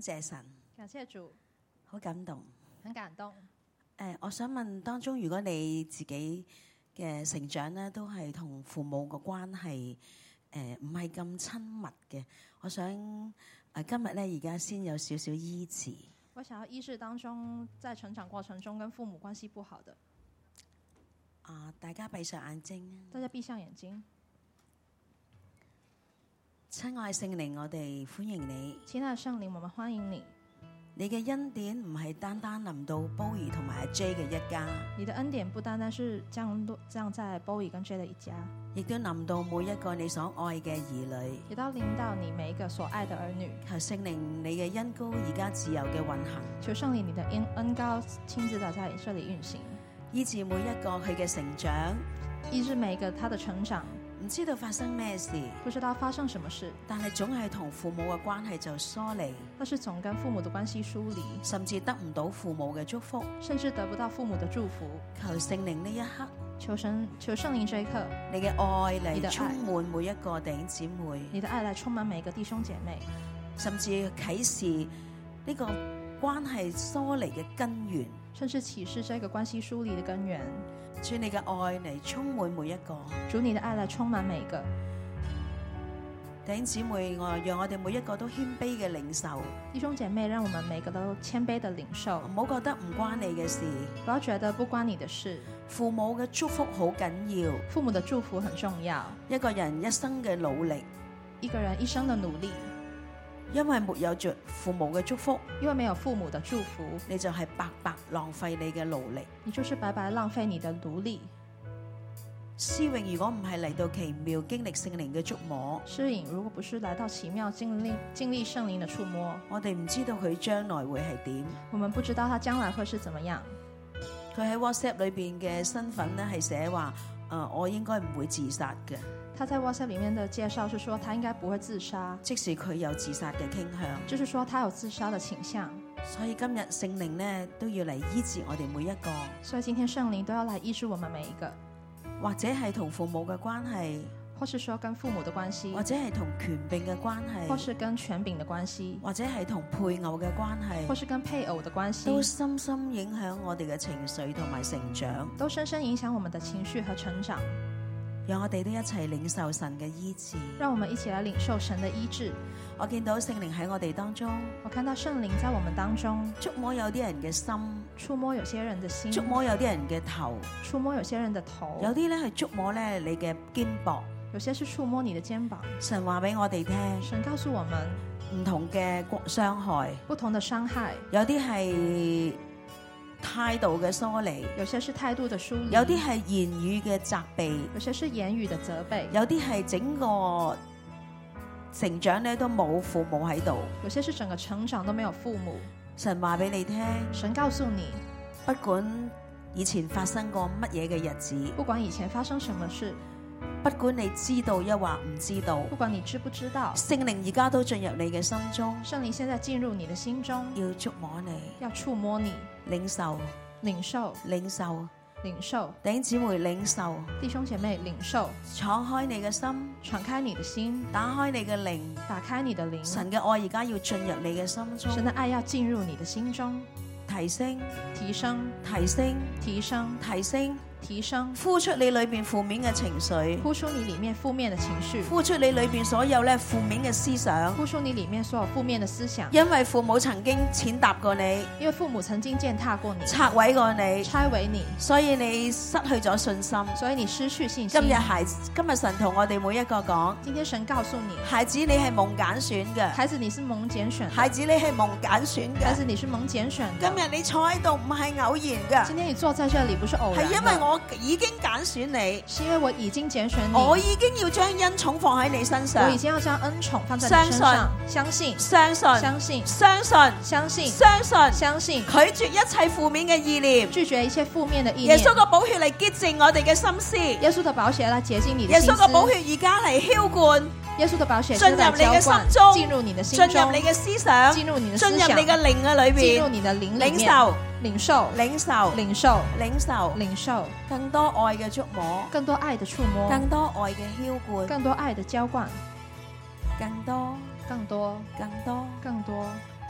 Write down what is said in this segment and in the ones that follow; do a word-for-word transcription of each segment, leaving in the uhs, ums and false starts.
謝神， 感謝主， 好感動。 很感動。 誒、呃，我想問當中，如果你自己嘅成長咧，都係同父母個關係誒唔係咁親密嘅，我想誒、呃、今日咧而家先有少少醫治。 我想要醫治當中，在成長過程中跟父母關係不好的。 啊！大家閉上眼睛。 大家閉上眼睛。 親愛聖靈，我哋歡迎你。 親愛的聖靈，我們歡迎你。 你嘅恩典唔係單單臨到 Bowie 同埋阿 J 嘅一家。 你的恩典不單單是降落降在 Bowie 跟 J 的一家， 亦都臨到每一個你所愛嘅兒女。 亦都臨到你每一個所愛的兒女。 求聖靈，你嘅恩膏而家自由嘅運行。 求聖靈，你的恩恩膏親自的在這裡運行， 醫治每一個佢嘅成長， 醫治每一個他的成長。 唔知道發生咩事， 不知道發生什麼事， 但係總係同父母嘅關係就疏離， 但是總跟父母的關係疏離， 甚至得唔到父母嘅祝福， 甚至得不到父母的祝福。 求聖靈呢一刻， 求神求聖靈這一刻， 你嘅愛嚟充滿每一個弟兄姊妹， 你的愛來充滿每一個弟兄姐妹， 甚至啟示呢個關係疏離嘅根源， 甚至啟示這個關係疏離的根源。 主你嘅愛嚟充滿每一個， 主你的愛來充滿每一個弟兄姊妹，我讓我哋每一個都謙卑嘅領受。 弟兄姐妹，讓我們每個都謙卑的領受， 唔好覺得唔關你嘅事， 不要覺得不關你的事。 父母嘅祝福好緊要， 父母的祝福很重要。 一個人一生嘅努力， 一個人一生的努力， 因為沒有着父母嘅祝福， 因為沒有父母的祝福， 你就係白白浪費你嘅努力。 你就是白白浪費你的努力。 思穎如果唔係嚟到奇妙經歷聖靈嘅觸摸， 詩穎如果不是來到奇妙經歷經歷聖靈的觸摸， 我哋唔知道佢將來會係點。 我們不知道他將來會是怎麼樣。 佢喺 WhatsApp 裏邊嘅身份咧係寫話，誒、呃，我應該唔會自殺嘅。 他在 WhatsApp 裡面的介紹是說，他應該不會自殺， 即使佢有自殺嘅傾向， 就是說他有自殺的傾向。 所以今日聖靈咧都要嚟醫治我哋每一個， 所以今天聖靈都要來醫治我們每一個， 或者係同父母嘅關係， 或是說跟父母的關係， 或者係同權柄嘅關係， 或是跟權柄的關係， 或者係同配偶嘅關係， 或是跟配偶的關係， 都深深影響我哋嘅情緒同埋成長， 都深深影響我們的情緒和成長。 讓我哋都一齊領受神嘅醫治。 讓我們一起來領受神的醫治。 我見到聖靈喺我哋當中， 我看到聖靈在我們當中觸摸有啲人嘅心， 觸摸有些人的心， 觸摸有啲人嘅頭， 觸摸有些人的頭， 有啲咧係觸摸咧你嘅肩膊， 有些是觸摸你的肩膀。 神話俾我哋聽， 神告訴我們唔同嘅傷害， 不同的傷害， 有啲係態度嘅疏離， 有些是態度的疏離， 有啲係言語嘅責備， 有些是言語的責備， 有啲係整個成長咧都冇父母喺度， 有些是整個成長都沒有父母。 神話俾你聽， 神告訴你， 不管以前發生過乜嘢嘅日子， 不管以前發生什麼事， 不管你知道抑或唔知道， 不管你知不知道， 聖靈而家都進入你嘅心中， 聖靈現在進入你的心中， 要觸摸你， 要觸摸你， 領受， 領受， 領受， 領受， 弟兄姊妹領受， 弟兄姐妹領受， 敞開你嘅心， 敞開你的心， 打開你嘅靈， 打開你的靈， 神嘅愛而家要進入你嘅心中， 神的愛要進入你的心中， 提升， 提升， 提升， 提升， 提升。 提升， 呼出你裏邊負面嘅情緒， 呼出你裡面負面的情緒， 呼出你裏邊所有咧負面嘅思想， 呼出你裡面所有負面的思想。 因為父母曾經踐踏過你， 因為父母曾經踐踏過你， 拆毀過你， 拆毀你， 所以你失去咗信心， 所以你失去信心。 今日孩子，今日神同我哋每一個講， 今天神告訴你， 孩子你係蒙揀選嘅， 孩子你是蒙揀選， 孩子你係蒙揀選嘅， 孩子你是蒙揀選。 今日你坐喺度唔係偶然嘅， 今天你坐在這裡不是偶然， 係因為我已經揀選你， 是因為我已經揀選你， 我已經要將恩寵放喺你身上， 我已經要將恩寵放在你身上，相信， 相信， 相信， 相信， 相信， 相信， 相信， 拒絕一切負面嘅意念， 拒絕一切負面嘅意念。 耶穌嘅寶血嚟潔淨我哋嘅心思， 耶穌嘅寶血嚟潔淨你的心思。 耶穌嘅寶血而家嚟澆灌。 耶穌的寶血進入你嘅心中， 進入你的心中， 進入你嘅思想， 進入你的思想， 進入你嘅靈嘅裏邊， 進入你的靈裏面， 領受， 領受， 領受， 領受， 領受， 領受， 更多愛嘅觸摸， 更多愛的觸摸， 更多愛嘅澆灌， 更多愛的澆灌， 更多， 更多， 更多， 更多，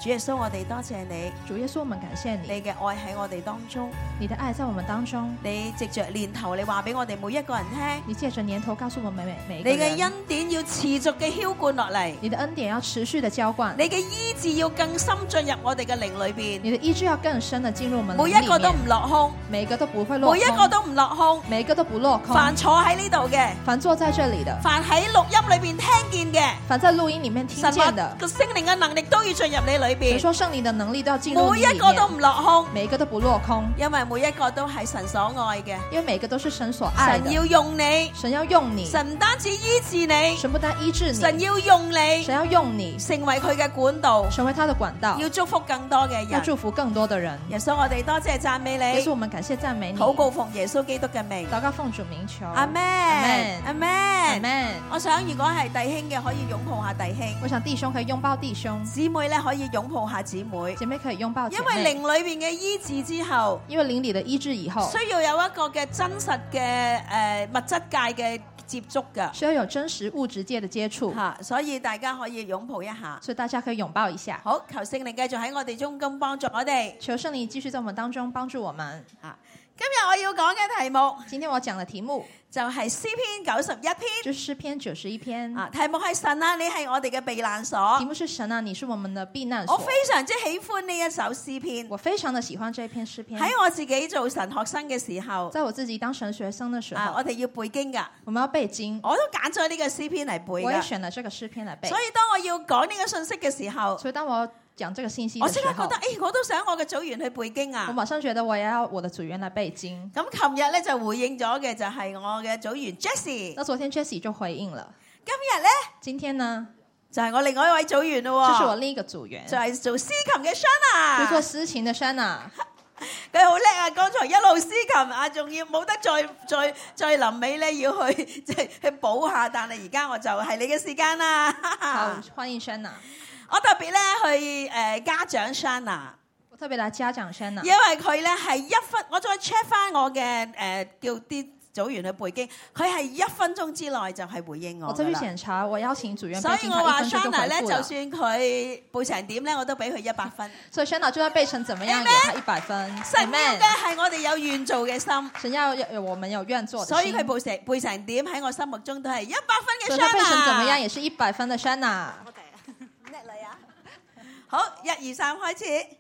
主耶穌，我哋多謝你， 主耶穌，我們感謝你， 你嘅愛喺我哋當中， 你的愛在我們當中， 你藉着年頭，你話俾我哋每一個人聽， 你借着年頭告訴我們每每一個你人， 嘅恩典要持續嘅澆灌落嚟， 你的恩典要持續的澆灌， 你嘅醫治要更深進入我哋嘅靈裏邊， 你的醫治要更深的進入我們靈每裡面， 一個都唔落空， 每一個都不會落空， 每一個都唔落空， 每一個都不落空， 凡坐喺呢度嘅， 凡坐在這裡的， 凡喺錄音裏邊聽見嘅， 凡在錄音裡面聽神話見的， 個聖靈嘅能力都要進入你裏神邊， 說聖靈的能力都要進入每你裡面， 一個都唔落空， 每一個都不落空， 因為每一個都係神所愛嘅， 因為每一個都是神所愛的， 神要用你， 神要用你， 神唔單止醫治你， 神不單醫治你， 神要用你， 神要用你， 成為佢嘅管道， 成為他的管道， 要祝福更多嘅人。 要祝福更多的人。 耶穌，我哋多謝讚美你， 耶穌，我們感謝讚美你， 禱告奉耶穌基督嘅名， 禱告奉主名求， 阿門，阿門， 阿門。 我想如果係弟兄嘅，可以擁抱下弟兄； 我想弟兄可以擁抱弟兄， 姊妹咧可以擁抱下姊妹， 姐妹可以擁抱姐因妹。 為靈裏邊嘅醫治之後， 因為靈裡的醫治以後， 需要有一個嘅真實嘅誒物質界嘅接觸㗎， 需要有真實物質界的接觸， 嚇，所以大家可以擁抱一下。 所以大家可以擁抱一下。 好，求聖靈繼續喺我哋中間幫助我哋。 求聖靈繼續在我們當中幫助我們。 啊，今日我要講嘅題目今天我講的題目就係詩篇九十一篇。 就是詩篇九十一篇。 啊，題目係神啊，你係我哋嘅避難所題。目是神啊，你是我們的避難所。 我非常之喜歡呢一首詩篇。 我非常的喜歡這篇詩篇。 喺我自己做神學生嘅時候， 在我自己當神學生的時啊， 候， 我哋要背經㗎， 我們要背經， 我都揀咗呢個詩篇嚟背我也㗎。 選了這個詩篇來背。 所以當我要講呢個信息嘅時候， 所以當我講這個信息我的時候， 即刻覺得，誒，我都想我嘅組員去背經我啊。 馬上覺得我也要我的組員來背經。 咁琴日咧就回應咗嘅就係我嘅組員 Jessie。 那昨天 Jessie 就回應了。 今日咧今天呢， 就係我另外一位組員咯喎。 這是我另一個組員， 就係做司琴嘅 Shana， 就做司琴的 Shana。 佢好叻啊！剛才一路司琴啊，仲要冇得再再再臨尾咧要去即係去補下，但係而家我就係你嘅時間啦。 好，歡迎 Shana。 我特別咧去誒嘉獎 Shana， 我特別來嘉獎 Shana， 因為佢咧係一分，我再 check 翻我嘅誒叫啲組員去背經，佢係一分鐘之內就係回應我㗎啦。 我這邊檢查，我邀請組員背經， 所以我話他一分鐘就 Shana 咧， 回復了。 就算佢背成點咧，我都俾佢一百分。 所以 Shana 就算背成怎麼樣， Amen 給他一百分。 神要 Amen 嘅係我哋有願做嘅心。 神要有我們有願做的心， 所以佢背成背成點喺我心目中都係一百分嘅所以他背成怎麼樣 Shana。 也是一百分的 Shana。 叻女啊！好，一二三，開始。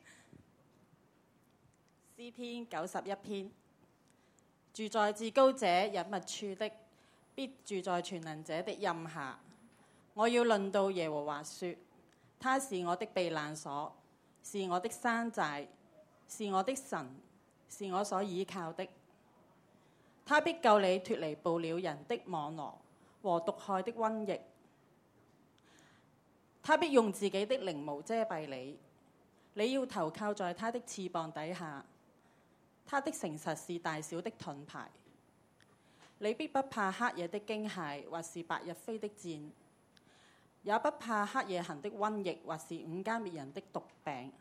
詩篇九十一篇，住在至高者隱密處的，必住在全能者的蔭下。我要論到耶和華說，他是我的避難所，是我的山寨，是我的神，是我所倚靠的。他必救你脫離捕鳥人的網羅和毒害的瘟疫。他必用自己的翎毛遮蔽你，你要投靠在他的翅膀底下。他的誠實是大小的盾牌，你必不怕黑夜的驚駭，或是白日飛的箭，也不怕黑夜行的瘟疫，或是午間滅人的毒病。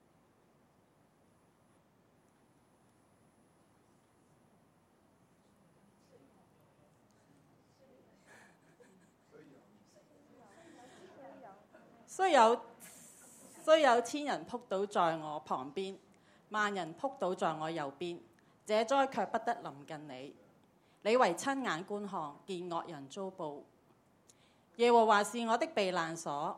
雖有雖有千人撲倒在我旁邊，萬人撲倒在我右邊，這災卻不得臨近你。你為親眼觀看，見惡人遭報。耶和華是我的避難所，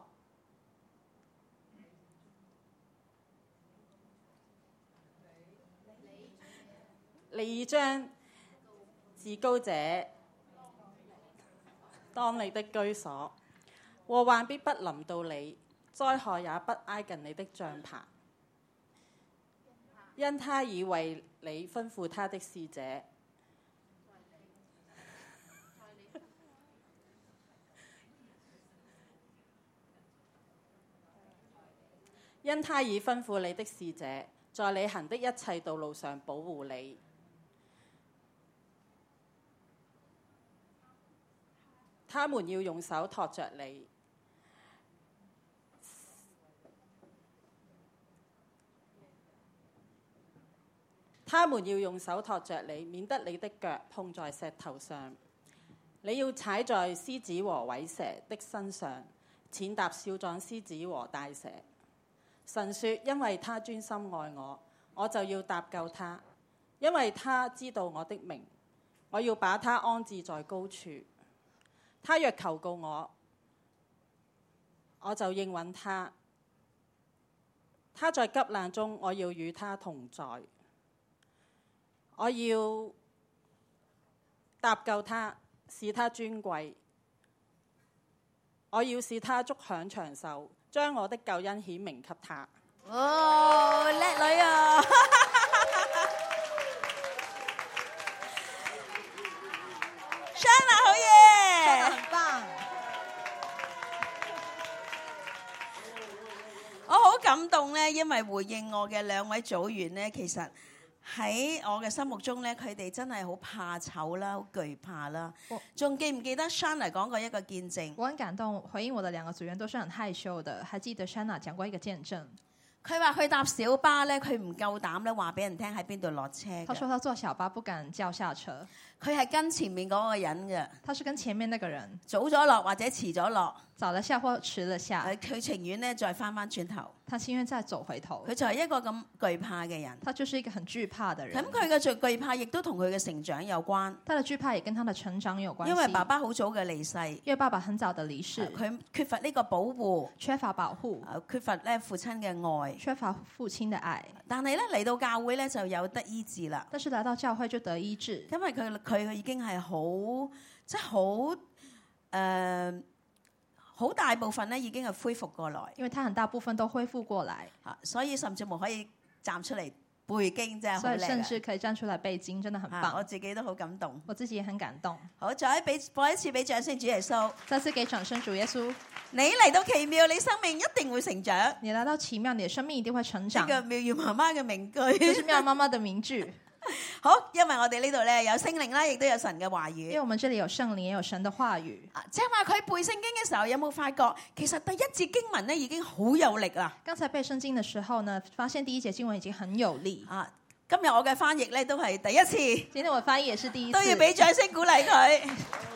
你已將至高者當你的居所，禍患必不臨到你，災害也不挨近你的帳棚。因他已為你吩咐他的使者，因他已吩咐你的使者，在你行的一切道路上保護你。他們要用手托着你，他們要用手托着你，免得你的腳碰在石頭上。你要踩在獅子和虺蛇的身上，踐踏少壯獅子和大蛇。 神說：因為他專心愛我，我就要搭救他，因為他知道我的名，我要把他安置在高處。他若求告我，我就應允他。他在急難中，我要與他同在。我要搭救他，使他尊貴。我要使他足享長壽，將我的救恩顯明給他。 哦，叻女啊！Shanna 好嘢， 很棒。 我好感動咧，因為回應我嘅兩位組員咧，其實喺我嘅心目中咧，佢哋真係好怕醜啦，好懼怕啦。仲記唔記得 Shanna 講過一個見證？ 我很感動，回應我的兩個組員都是很害羞的。還記得 Shanna 講過一個見證， 佢話佢搭小巴咧，佢唔夠膽咧話俾人聽喺邊度落車嘅。 他說他坐小巴不敢叫下車， 佢係跟前面嗰個人嘅， 他是跟前面那個人早咗落或者遲咗落， 早了下或遲了下， 佢情願咧再翻翻轉頭。 他情願再走回頭。 佢就係一個咁懼怕嘅人。 他就是一個很懼怕的人。 咁佢嘅最懼怕亦都同佢嘅成長有關。 他的懼怕也跟他的成長有關係。 因為爸爸好早嘅離世， 因為爸爸很早的離世， 佢缺乏呢個保護， 缺乏保護， 缺乏咧父親嘅愛， 缺乏父親的愛。 但係咧嚟到教會咧就有得醫治啦。 但是來到教會就得醫治， 因為佢佢已經係好即係好誒。好大部分咧已經係恢復過來， 因為他很大部分都恢復過來， 啊，所以甚至乎可以站出嚟背經，真係好所以叻。 甚至可以站出來背經，真的很棒。 啊，我自己都好感動， 我自己也很感動。 好，再俾播一次俾掌聲主耶穌， 再次給掌聲主耶穌。 你嚟到奇妙，你生命一定會成長。 你來到奇妙，你的生命一定會成長。 呢個妙妙媽媽嘅名句， 這是妙媽媽的名句。 好，因為我哋呢度咧有聖靈啦，亦都有神嘅話語。 因為我們這裡有聖靈，也有神的話語。 啊，即係話佢背聖經嘅時候，有冇發覺其實第一節經文咧已經好有力啦？ 剛才背聖經嘅時候呢，發現第一節經文已經很有力。 啊，今日我嘅翻譯咧都係第一次。 今天我翻譯也是第一次。 都要俾掌聲鼓勵佢。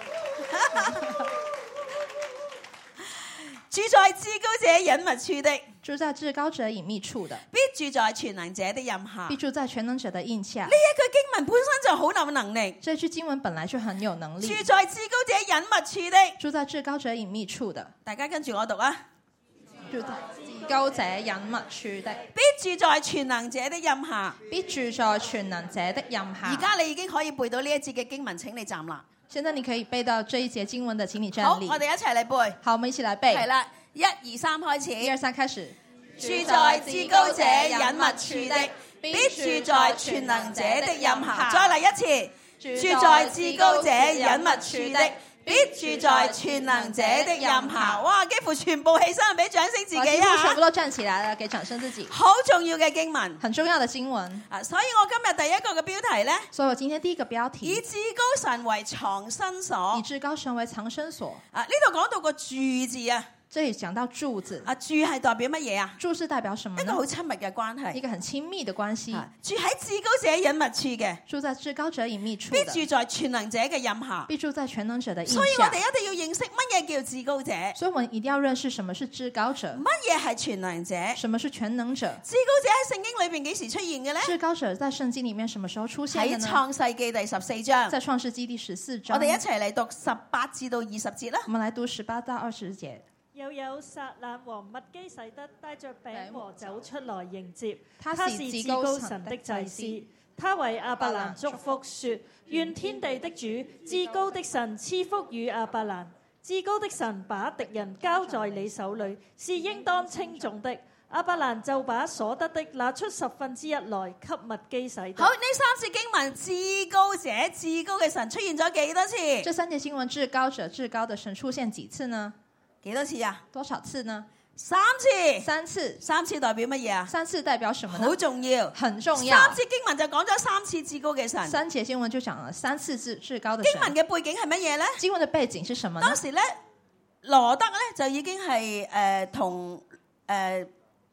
住在至高者隱密處的， 住在至高者隱密處的， 必住在全能者的蔭下。 必住在全能者的蔭下。 呢一句經文本身就好有能力。 這句經文本來就很有能力。 住在至高者隱密處的， 住在至高者隱密處的， 大家跟住我讀啊！ 住在至高者隱密處的， 必住在全能者的蔭下。 必住在全能者的蔭下。 而家你已經可以背到呢一節嘅經文，請你站立。 現在你可以背到這一節經文的，請你站好， 立。 我哋一齊嚟背。 好，我們一起來背。 係啦，一二三開始。 一二三開始。 住在至高者隱密處的，必住在全能者的蔭下。再嚟一次。住在至高者隱密處的，必住在全能者的蔭下。哇！幾乎全部起身，俾掌聲自己啊！ 全部都站起來了，給掌聲自己。 好重要嘅經文， 很重要的經文啊！所以我今日第一個嘅標題呢， 所以我今天第一個標題， 以至高神為藏身所。 以至高神為藏身所。 啊！呢度講到個住字啊。 這裡講到柱子， 啊，住係代表乜嘢啊？ 柱是代表什麼呢？ 一個好親密嘅關係， 一個很親密的關係。 住喺至高者隱密處嘅， 住在至高者隱密處， 必住在全能者嘅蔭下， 必住在全能者的蔭下。 所以我哋一定要認識乜嘢叫至高者， 所以我們一定要認識什麼是至高者， 乜嘢係全能者， 什麼是全能者。 至高者喺聖經裏邊幾時出現嘅呢？ 至高者在聖經裡面什麼時候出現嘅呢？ 喺創世記第十四章， 在創世記第十四章。 我哋一齊嚟讀十八至到二十節啦。 我們來讀十八到二十節。 又有撒冷和麥基洗德帶着餅和酒出來迎接， 他是至高神的祭司。他為亞伯蘭祝福說：願天地的主、至高的神賜福與亞伯蘭。至高的神把敵人交在你手裏，是應當稱頌的。亞伯蘭就把所得的拿出十分之一來給麥基洗德。 好，呢三節經文，至高者、至高嘅神出現咗幾多次？ 這三節經文，至高者、至高的神出現幾次呢？ 幾多次啊？ 多少次呢？ 三次。 三次。 三次代表乜嘢啊？ 三次代表什麼呢？ 好重要。 很重要。 三節經文就講咗三次至高嘅神。 三節經文就講了三次至至高的神。 經文嘅背景係乜嘢咧？ 經文嘅背景是什麼呢？ 當時咧，羅德咧就已經係誒同誒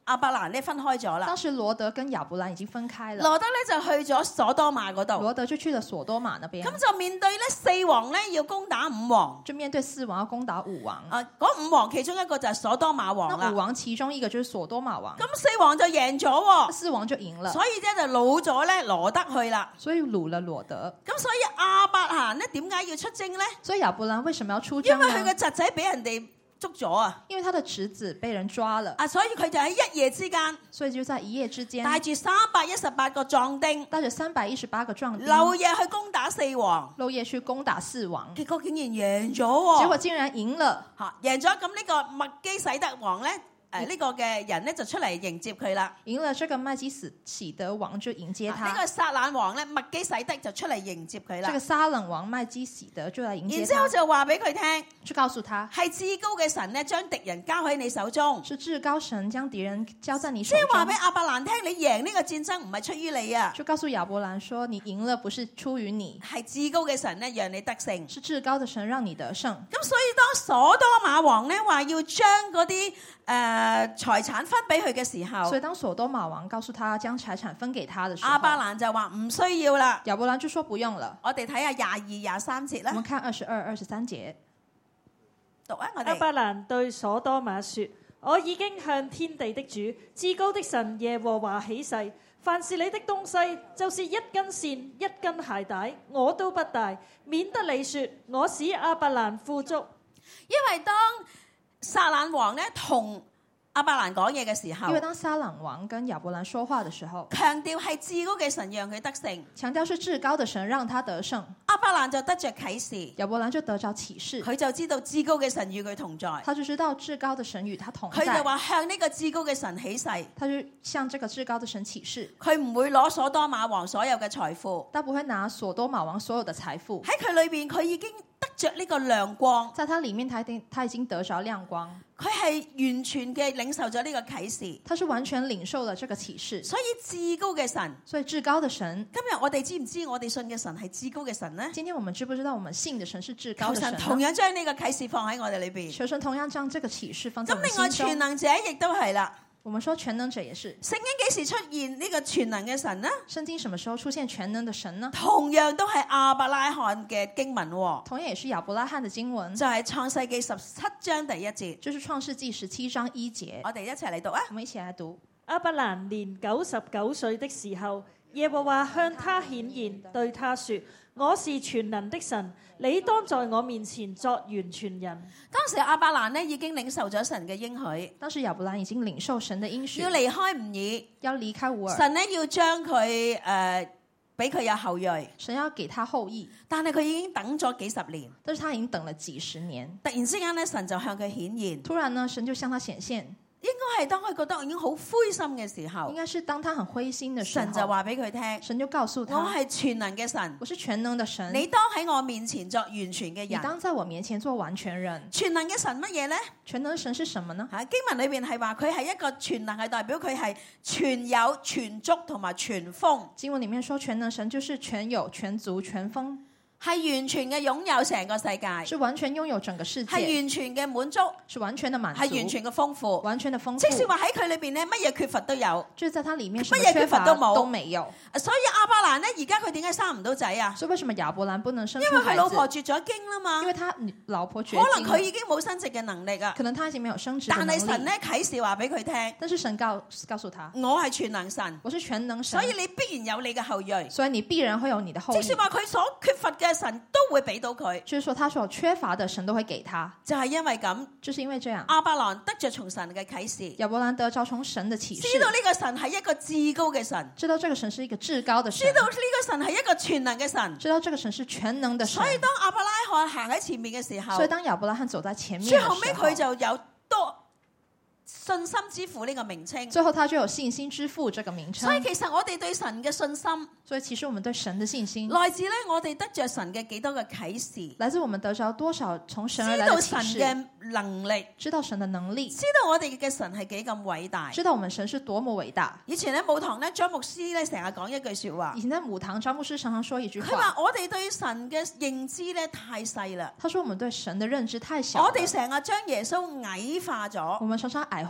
亞伯蘭咧分開咗啦。 當時羅德跟亞伯蘭已經分開了， 羅德咧就去咗所多瑪嗰度， 羅德就去了所多瑪那邊， 咁就面對咧四王咧要攻打五王。 就面對四王要攻打五王。 啊，嗰五王其中一個就係所多瑪王啦那五。王其中一個就是所多瑪王， 咁四王就贏咗喎， 四王就贏了， 所以咧就擄咗咧羅德去啦。 所以擄了羅德。 咁所以亞伯蘭咧點解要出征咧？ 所以亞伯蘭為什麼要出因征呢？ 為佢個侄仔俾人哋捉咗啊！ 因為他的侄子被人抓了， 啊，所以佢就喺一夜之間所以就在一夜之間帶住三百一十八個壯丁， 帶着三百一十八個壯丁， 漏夜去攻打四王， 漏夜去攻打四王， 結果竟然贏咗喎！ 結果竟然贏了。 嚇贏咗，咁呢個麥基洗德王咧，誒呢個嘅人咧就出嚟迎接佢啦。 贏了這個麥基洗洗德王就迎接他， 呢個撒冷王咧麥基洗德就出嚟迎接佢啦。 這個撒冷王麥基洗德就來迎接他， 然之後就話俾佢聽， 就告訴他係至高嘅神咧將敵人交喺你手中。 是至高神將敵人交在你手即係話俾中， 亞伯蘭聽，你贏呢個戰爭唔係出於你啊， 就告訴亞伯蘭說你贏了不是出於你， 係至高嘅神咧讓你得勝。 是至高的神讓你得勝。 咁所以當所多瑪王咧話要將嗰啲誒財產分俾佢嘅時候所以，當所多瑪王告訴他將財產分給他的時候， 亞伯蘭就話唔需要啦。 亞伯蘭就說不用了。 我哋睇下廿二、廿三節啦我們，看二十二、二十三節， 讀啊我哋。 亞伯蘭對所多瑪說：我已經向天地的主、至高的神耶和華起誓，凡是你的東西，就是一根線、一根鞋帶，我都不帶，免得你說我使亞伯蘭富足。 因為當撒冷王咧同亞伯蘭講嘢嘅時候因為，當撒冷王跟亞伯蘭說話的時候， 強調係至高嘅神讓佢得勝， 強調是至高的神讓他得勝， 亞伯蘭就得着啟示， 亞伯蘭就得着啟示， 佢就知道至高嘅神與佢同在， 他就知道至高的神與他同佢就在， 話向呢個至高嘅神起誓， 他就向這個至高的神起誓， 佢唔會攞所多瑪王所有嘅財富， 他不會拿所多瑪王所有的財富， 喺佢裏邊佢已經得着呢個亮光， 在他裡面他已經他已經得着亮光， 佢係完全嘅領受咗呢個啟示， 他是完全領受了這個啟示， 所以至高嘅神， 所以至高的神， 今日我哋知唔知我哋信嘅神係至高嘅神呢？ 今天我們知不知道我們信的神是至高求的神呢？ 神同樣將呢個啟示放喺我哋裏邊。 求神同樣將這個啟示放在我們咁另外全心中。 能者亦都係啦。 我們說全能者也是， 聖經幾時出現呢個全能嘅神呢？ 聖經什麼時候出現全能的神呢？ 同樣都係亞伯拉罕嘅經文喎， 同樣也是亞伯拉罕的經文， 就係創世記十七章第一節。 就是創世紀十七章一節。 我哋一齊嚟讀啊！ 我們一起來讀。 亞伯蘭年九十九歲的時候，耶和華向他顯現，對他說：我是全能的神，你當在我面前作完全人。 當時亞伯蘭呢已經領受咗神嘅應許， 當時亞伯蘭已經領受神的應許， 要離開吾爾， 要離開吾爾， 神呢要將佢誒俾佢有後裔， 神要給他後裔， 但係佢已經等咗幾十年， 但是他已經等了幾十年。 突然之間呢，神就向佢顯現， 突然呢，神就向他顯現， 應該係當佢覺得已經好灰心嘅時候應，該是當他很灰心的時候， 神就話俾佢聽： 神就告訴我他， 係全能嘅神， 我是全能的神， 你當喺我面前作完全嘅人。 你當在我面前做完全人。 全能嘅神乜嘢呢？ 全能的神是什麼呢？ 嚇經文裏邊係話佢係一個全能，係代表佢係全有、全足同埋全豐， 經文裡面說全能神就是全有、全足、全豐， 係完全嘅擁有成個世界， 是完全擁有整個世係界， 完全嘅滿足， 是完全的滿足， 係完全嘅豐富。 完全的豐富。 即使話喺佢裏邊咧，乜嘢缺乏都有。 就是在它裡面乜嘢缺什麼缺乏乏都冇都沒有。 所以亞伯蘭呢，而家佢點解生唔到仔啊？ 所以為什麼亞伯蘭不能生因為佢老出孩子？ 婆絕咗經啦嘛因，為他老婆絕可能經了， 佢已經冇生殖嘅能力啊。 可能他已經沒有生殖的但能力。 係神咧啟示話俾佢聽， 但是神告告訴他， 我係全能神， 我是全能神所，以你必然有你嘅後裔。 所以你必然會有你的後裔。 即使話佢所缺乏嘅神都會俾到佢， 就是說他所缺乏的，神都會給他。 就係因為咁， 就是因為這樣， 亞伯蘭得着從神嘅啟示， 亞伯蘭得着從神的啟示， 知道呢個神係一個至高嘅神， 知道這個神是一個至高的神知，道呢個神係一個全能嘅神。 知道這個神是全能的神所。以當亞伯拉罕行喺前面嘅時候所以，當亞伯拉罕走在前面最的時候， 後尾佢就有多信心之父呢個名稱。 最後他就有信心之父這個名稱所。以其實我哋對神嘅信心， 所以其實我們對神的信心， 來自咧我哋得着神嘅幾多嘅啟示， 來自我們得着多少從神而知道來的啟示， 神嘅能力， 知道神的能力， 知道我哋嘅神係幾咁偉大。 知道我們神是多麼偉大。 以前咧母堂咧張牧師咧成日講一句說話以，前在母堂，張牧師常常說一句佢話話， 我哋對神嘅認知咧太細啦， 他說我們對神的認知太小了， 我哋成日將耶穌矮化咗我，們常常矮化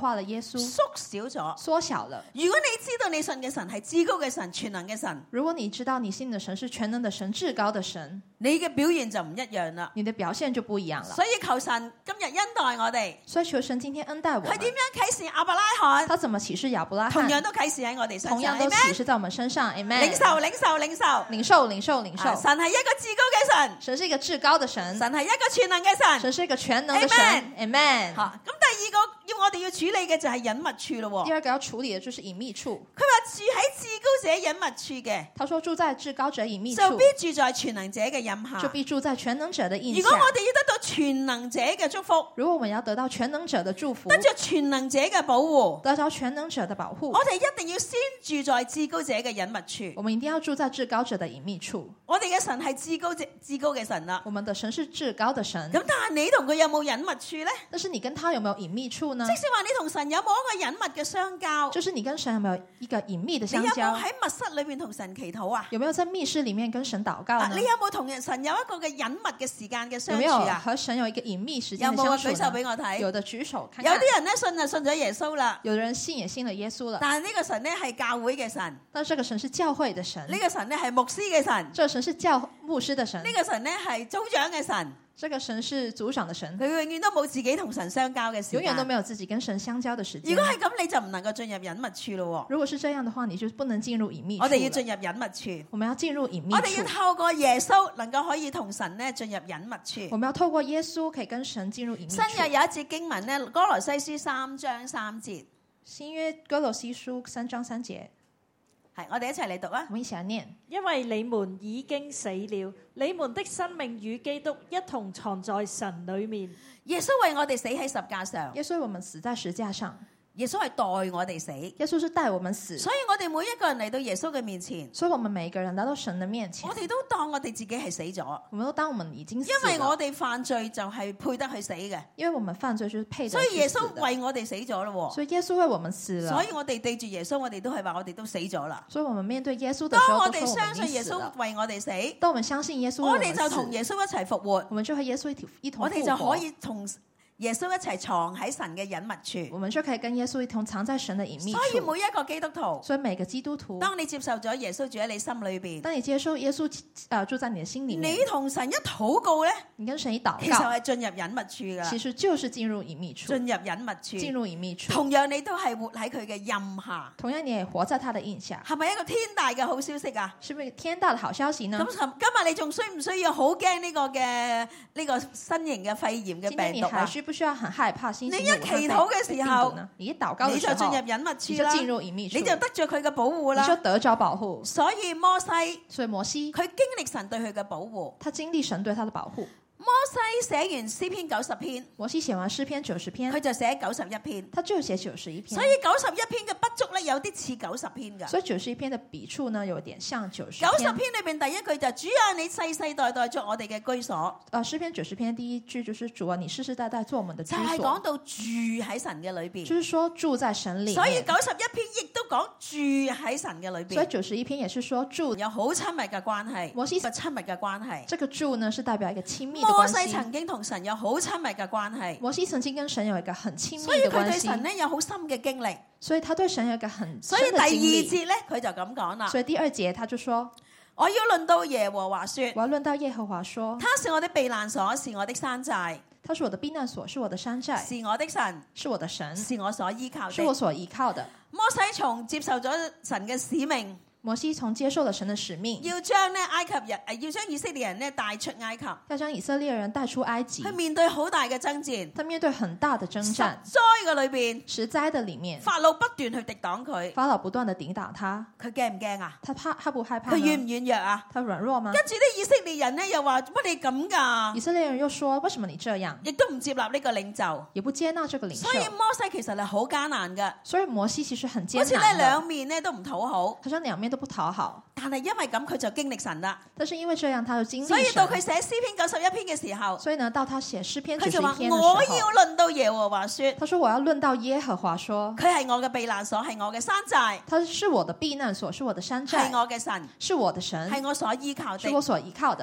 化了耶穌， 縮小咗。 縮小了。 如果你知道你信嘅神係至高嘅神、全能嘅神， 如果你知道你信的神是全能的神、至高的神， 你嘅表現就唔一樣啦。 你的表現就不一樣了。 所以求神今日恩待我哋。 所以求神今天恩待我們。 佢點樣啟示亞伯拉罕？ 他怎麼啟示亞伯拉罕？ 同樣都啟示喺我哋身上。 同樣都啟示在我們身上。Amen。 領受、領受、領受、 領受、領受、領受。 啊、神係一個至高嘅神。 神是一個至高的神。 神係一個全能嘅神。 神是一個全能的神。Amen。 好，咁第二個要我哋要處理嘅就係隱密處咯。 第二個要處理嘅就是隱密處。 佢話住喺至高者隱密處嘅， 他說住在至高者隱密處， 就必住在全能者嘅蔭下。 就必住在全能者的蔭下。 如果我哋要得到全能者嘅祝福， 如果我們要得到全能者的祝福， 得着全能者嘅保護， 得到全能者的保護， 我哋一定要先住在至高者嘅隱密處。 我們一定要住在至高者的隱密處。 我哋嘅神係至高者至高嘅神啦。 我們的神是至高的神。 咁但係你同佢有冇隱密處呢？ 但是你跟他有沒有隱密處呢？ 即使話你同神有冇一個隱密嘅相交， 就是你跟神有沒有一個隱密的相你有交？ 冇喺密室裏面同神祈禱啊？ 有沒有在密室裡面跟神禱告呢？ 啊、你有冇同神有一個嘅隱密嘅時間嘅相有沒有處啊？ 和神有一個隱密時有間的相處呢？ 冇啊？舉手俾我睇。 有的舉手看看。 有啲人咧信就信咗耶穌啦， 有的人信也信了耶穌了。 但係呢個神咧係教會嘅神， 但這個神是教會的神。 呢個神咧係牧師嘅神， 這個神是教牧師的神。 呢個神咧係組長嘅神。 這個神是組長的神， 佢永遠都冇自己同神相交嘅時間， 永遠都沒有自己跟神相交的時間。 如果係咁，你就唔能夠進入隱密處咯。 如果是這樣的話，你就不能進入隱密處。 我哋要進入隱密處， 我們要進入隱密處。 我哋要透過耶穌能夠可以同神咧進入隱密處。 我們要透過耶穌可以跟神進入隱密處。 新約有一節經文咧，歌羅西書三章三節。 新約歌羅西書三章三節。 係，我哋一齊嚟讀啊！ 我們一起來念。 因為你們已經死了，你們的生命與基督一同藏在神裏面。 耶穌為我哋死喺十架上， 耶穌為我們死在石架上。 耶穌係代我哋死， 耶穌是代我們死， 所以我哋每一個人嚟到耶穌嘅面前， 所以我們每一個人來到神的面前， 我哋都當我哋自己係死咗， 我們都當我們已經死了， 因為我哋犯罪就係配得去死嘅， 因為我們犯罪就是配得去死的， 所以耶穌為我哋死咗咯， 所以耶穌為我們死了， 所以我哋對住耶穌，我哋都係話我哋都死咗啦。 所以我們面對耶穌的時候， 當我哋都說我們相信耶穌已經死了。 為我哋死， 當我們相信耶穌為我我們死， 哋就同耶穌一齊復活， 我們就和耶穌一同一同復活， 我哋就可以同耶穌一齊藏喺神嘅隱密處， 我們就可以跟耶穌一同藏在神的隱密處。 所以每一個基督徒， 所以每個基督徒， 當你接受咗耶穌住喺你心裏邊， 當你接受耶穌呃住在你的心裏面， 你同神一禱告咧， 你跟神一禱告， 其實係進入隱密處噶， 其實就是進入隱密處， 進入隱密處， 進入隱密處。 同樣你都係活喺佢嘅蔭下， 同樣你也活在他的蔭下， 係咪一個天大嘅好消息啊？ 是不是天大的好消息呢？ 咁今日你仲需唔需要好驚呢個嘅呢個新型嘅肺炎嘅今天你病毒啊還？需不需要很害怕？ 你一祈禱嘅時候， 你一禱告嘅你就時候， 進入隱密你處啦， 就進入隱密處， 你就得着佢嘅保護啦， 你就得着保護。 所以摩西， 所以摩西佢經歷神對佢嘅保護。 他經歷神對他的保護。 摩西寫完詩篇九十篇， 摩西寫完詩篇九十篇， 佢就寫九十一篇， 他就寫九十一篇。 所以九十一篇嘅筆觸咧，有啲似九十篇噶。 所以九十一篇的筆觸呢，有點像九十九十篇。 篇裏邊第一句就主啊，你世世代代作我哋嘅居所。 啊，詩篇九十篇第一句就是主啊，你世世代代做我們的居就係所， 講到住喺神嘅裏邊。 就是說住在神裏面。 所以九十一篇亦都講住喺神嘅裏邊。 所以九十一篇也是說住， 有好親密嘅關係， 摩西個親密嘅關係。 這個住呢是代表一個親密的摩關係。 西曾經同神有好親密嘅關係， 摩西曾經跟神有一個很親所以佢密的關係， 對神咧有好深嘅經歷。 所以他對神有一個很所以第二深的經歷。 節咧，佢就咁講啦。 所以第二節他就說： 我要論到耶和華說， 我要論到耶和華說， 他是我的避難所，是我的山寨， 他是我的避難所，是我的山寨， 是我的神， 是我的神， 是我所依靠的。 是我所依靠的。 摩西從接受咗神嘅使命， 摩西從接受了神的使命， 要將咧埃及人，誒要將以色列人咧帶出埃及， 要將以色列人帶出埃及去。面對好大嘅爭戰， 他面對很大的征十戰， 災嘅裏邊， 十災的裡面， 法老不斷去敵擋佢， 法老不斷的抵擋他， 佢驚唔驚啊？ 他怕他不害怕佢軟唔呢？ 軟弱啊？ 他軟弱嗎？ 跟住啲以色列人咧又話乜你咁噶以，色列人又說：為什麼你這樣？ 亦都唔接納呢個領袖， 也不接納這個領所以袖。 摩西其實係好艱難嘅， 所以摩西其實很艱好似咧難兩的， 面咧都唔討好， 好像兩面都不討好。 但係因為咁佢就經歷神啦， 但是因為這樣，他就經所以歷到佢神。 寫詩篇九十一篇嘅時候， 所以呢，到他寫詩篇九十佢就話一篇的時我候， 要論到耶和華說， 他說我要論到耶和華說， 佢係我嘅避難所，係我嘅山寨， 他是我的避難所，是我的山寨， 係我嘅神， 是我的神， 係我所依靠的。 是我所依靠的。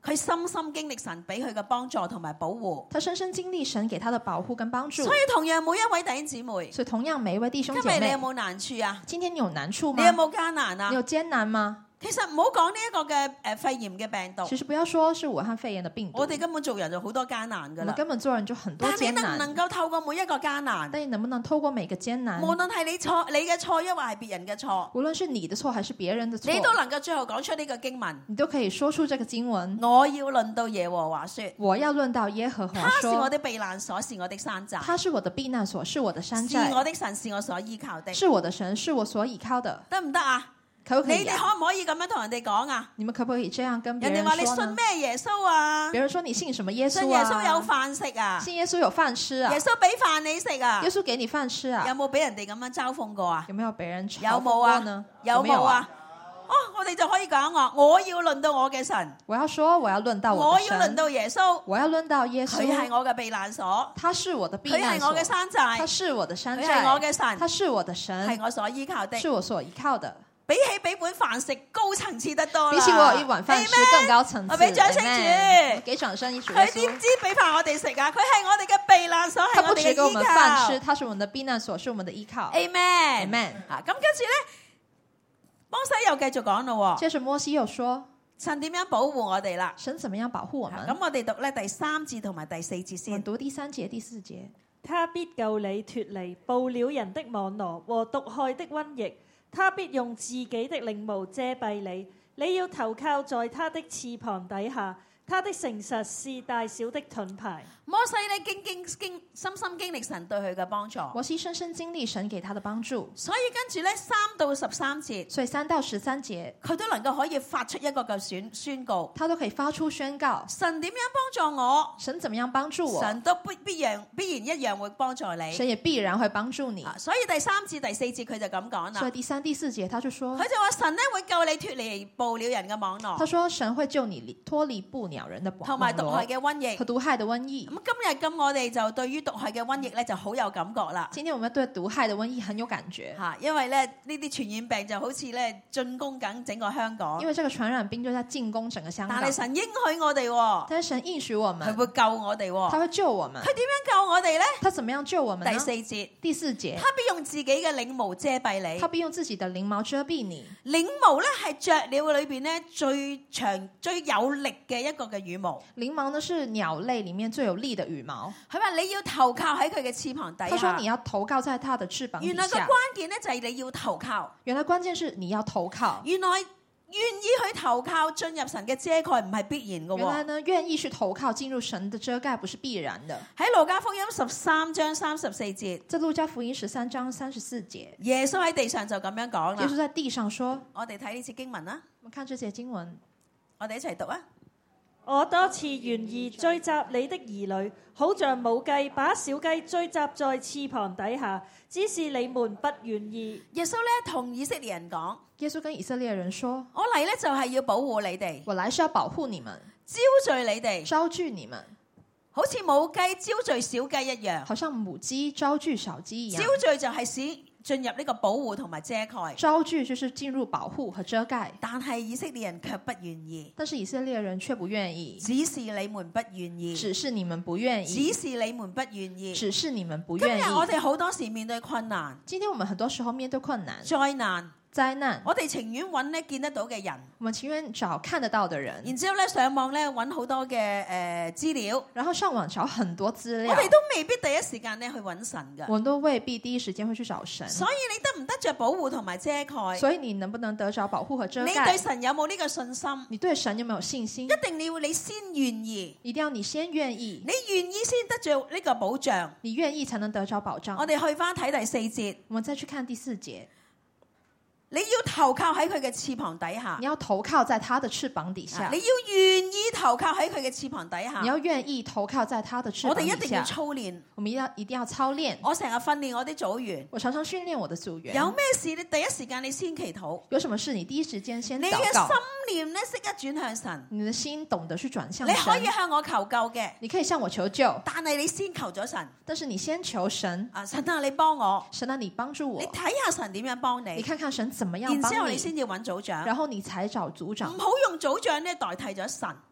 佢深深經歷神俾佢嘅幫助同埋保護。 他深深經歷神給他的保護跟幫助。 所以同樣每一位弟兄姊妹， 所以同樣每一位弟兄姐妹， 今日你有冇難處啊？ 今天你有難處嗎？ 你有冇艱難啊？ 你有艱難嗎？ 其實唔好講呢一個嘅誒肺炎嘅病毒。 其實不要說是武漢肺炎的病毒， 我哋根本做人就好多艱難㗎啦。 我們根本做人就很多艱但係你能唔難。 能夠透過每一個艱難？ 但你能不能透過每個艱難， 無論係你錯，你嘅錯，抑或係別人嘅錯， 無論是你的錯還是別人的錯， 你都能夠最後講出呢個經文。 你都可以說出這個經文。 我要論到耶和華說， 我要論到耶和華他是我說， 的避難所，是我的山寨， 他是我的避難所，是我的山是寨， 我的神，是我所依靠的。 是我的神，是我所倚靠的。 得唔得啊？ 可不可以啊？ 你哋可唔可以咁樣同人哋講啊？ 你們可不可以這樣跟別人哋人說話你信呢？ 咩耶穌啊？ 別人說你信什麼耶穌信耶穌有啊？ 飯食啊？ 信耶穌有飯吃啊耶？穌俾飯你食啊耶？穌給你飯吃啊有？冇俾人哋咁樣嘲諷過啊？ 有沒有被人嘲有諷冇啊過呢？？ 有沒有冇啊？？哦，我哋就可以講我，我要論到我嘅神， 我要說，我要論到我的我要論神， 到耶穌， 我要論到耶佢係穌， 我嘅避難所， 他是我的避佢難所係我嘅，山寨他，是我的山佢係我寨， 嘅神， 他是我的神， 係我所依靠的。 是我所依靠的。 比起俾碗飯食高層次得多啦。 比起我有一碗飯吃更高層次。 我俾掌聲 Amen 主， 給掌聲一主耶佢點穌。 知俾飯我哋食啊？佢係我哋嘅避難所， 他係我哋嘅不只給我們依飯吃， 靠。 他是我們的避難所，是我們的依靠。 Amen。 Amen 啊，咁跟住咧，摩西又繼續講咯。 接着摩西又說， 神點樣保護我哋啦？ 神怎麼樣保護我們？ 咁我哋讀咧第三節同埋第四節我們先。 讀第三節、第四節。 他必救你脱離捕鳥人的網羅和毒害的瘟疫，他必用自己的翎毛遮蔽你，你要投靠在他的翅膀底下，他的誠實是大小的盾牌。 摩西咧經經經深深經歷神對佢嘅幫助， 摩西深深經歷神給他的幫助， 所以跟住咧三到十三節， 所以三到十三節， 佢都能夠可以發出一個嘅宣宣告。 他都可以發出宣告。 神點樣幫助我？ 神怎麼樣幫助我？ 神都必必然必然一樣會幫助你。 神也必然會幫助你。 啊所以第三至第四節佢就咁講啦。 所以第三、第四節他就說佢，就話神咧會救你脱離捕鳥人嘅網絡， 他說神會救你脫離捕鳥人的網同埋毒害羅嘅瘟疫和。毒害的瘟疫。 咁今日咁我哋就對於毒害嘅瘟疫咧就好有感覺啦。 今天我們對毒害的瘟疫很有感覺， 嚇，因為咧呢啲傳染病就好似咧進攻緊整個香港因，為這個傳染病就在進攻整個香港。 但係神應許我哋喎， 但是神應許我佢們， 會救我哋喎。 他會救我們佢。點樣救我哋咧？ 他怎麼樣救我們第呢？ 四節， 第四節， 他必用自己嘅翎毛遮蔽你他。必用自己的翎毛遮蔽你。 翎毛咧係雀鳥裏邊咧最長最有力嘅一個嘅羽毛。 翎毛呢是鳥類裡面最有力的羽毛。 佢話你要投靠喺佢嘅翅膀底下他說你。要投靠在他的翅膀底下。 原來個關鍵咧就係你要投靠。 原來關鍵是你要投靠。 原來願意去投靠進入神嘅遮蓋唔係必然嘅喎。 原來呢，願意去投靠進入神的遮蓋不是必然的。 喺路加福音十三章三十四節， 在路加福音十三章三十四節， 耶穌喺地上就咁樣講啦。 耶穌在地上說： 我哋睇呢節經文啦， 我們看這節經文， 我哋一齊讀啊！ 我多次願意追集你的兒女，好像母雞把小雞追集在翅膀底下，只是你們不願意。 耶穌咧同以色列人講： 耶穌跟以色列人說： 我嚟咧就係要保護你哋， 我來是要保護你們， 招聚你哋， 招聚你們， 好似母雞招聚小雞一樣。 好像母雞招聚小雞一招樣。 聚就係使進入呢個保護同埋遮蓋， 招聚就是進入保護和遮蓋， 但係以色列人卻不願意， 但是以色列人卻不願意， 只是你們不願意， 只是你們不願只意， 是你們不願意。 只是你們不今願意。 日我哋好多時面對困難、 今天我們很多時候面對困難、 災難， 災難， 我哋情願揾咧見得到嘅人， 我們情願找看得到的人， 然之後咧上網咧揾好多嘅誒資料， 然後上網找很多資料我。哋都未必第一時間咧去揾神㗎。 我們都未必第一時間會去找神， 所以你得唔得着保護同埋遮蓋？ 所以你能不能得着保護和遮你對蓋？ 神有冇呢個信心？ 你對神有沒有信心？ 一定要你先願意， 一定要你先願意， 你願意先得着呢個保障。 你願意才能得着保障。 我哋去翻睇第四節。 我們再去看第四節， 你要投靠喺佢嘅翅膀底下你，要投靠在他的翅膀底下你，要願意投靠喺佢嘅翅膀底下你。要願意投靠在他的翅我膀底哋一定要下。 操練。 我們一定要一定要操練。 我成日訓練我啲組員， 我常常訓練我的組員。 有咩事你第一時間你先祈禱， 有什麼事你第一時間先禱你嘅告， 心念咧識得轉向神。 你的心懂得去轉向你可以神。 向我求救嘅， 你可以向我求救， 但係你先求咗神。 但是你先求神， 啊，神啊，你幫我， 神啊，你幫助我你。睇下神點樣幫你你， 看看神怎麼樣然之後幫你， 你先至揾組長， 然後你才找組長唔。好用組長咧代替咗神。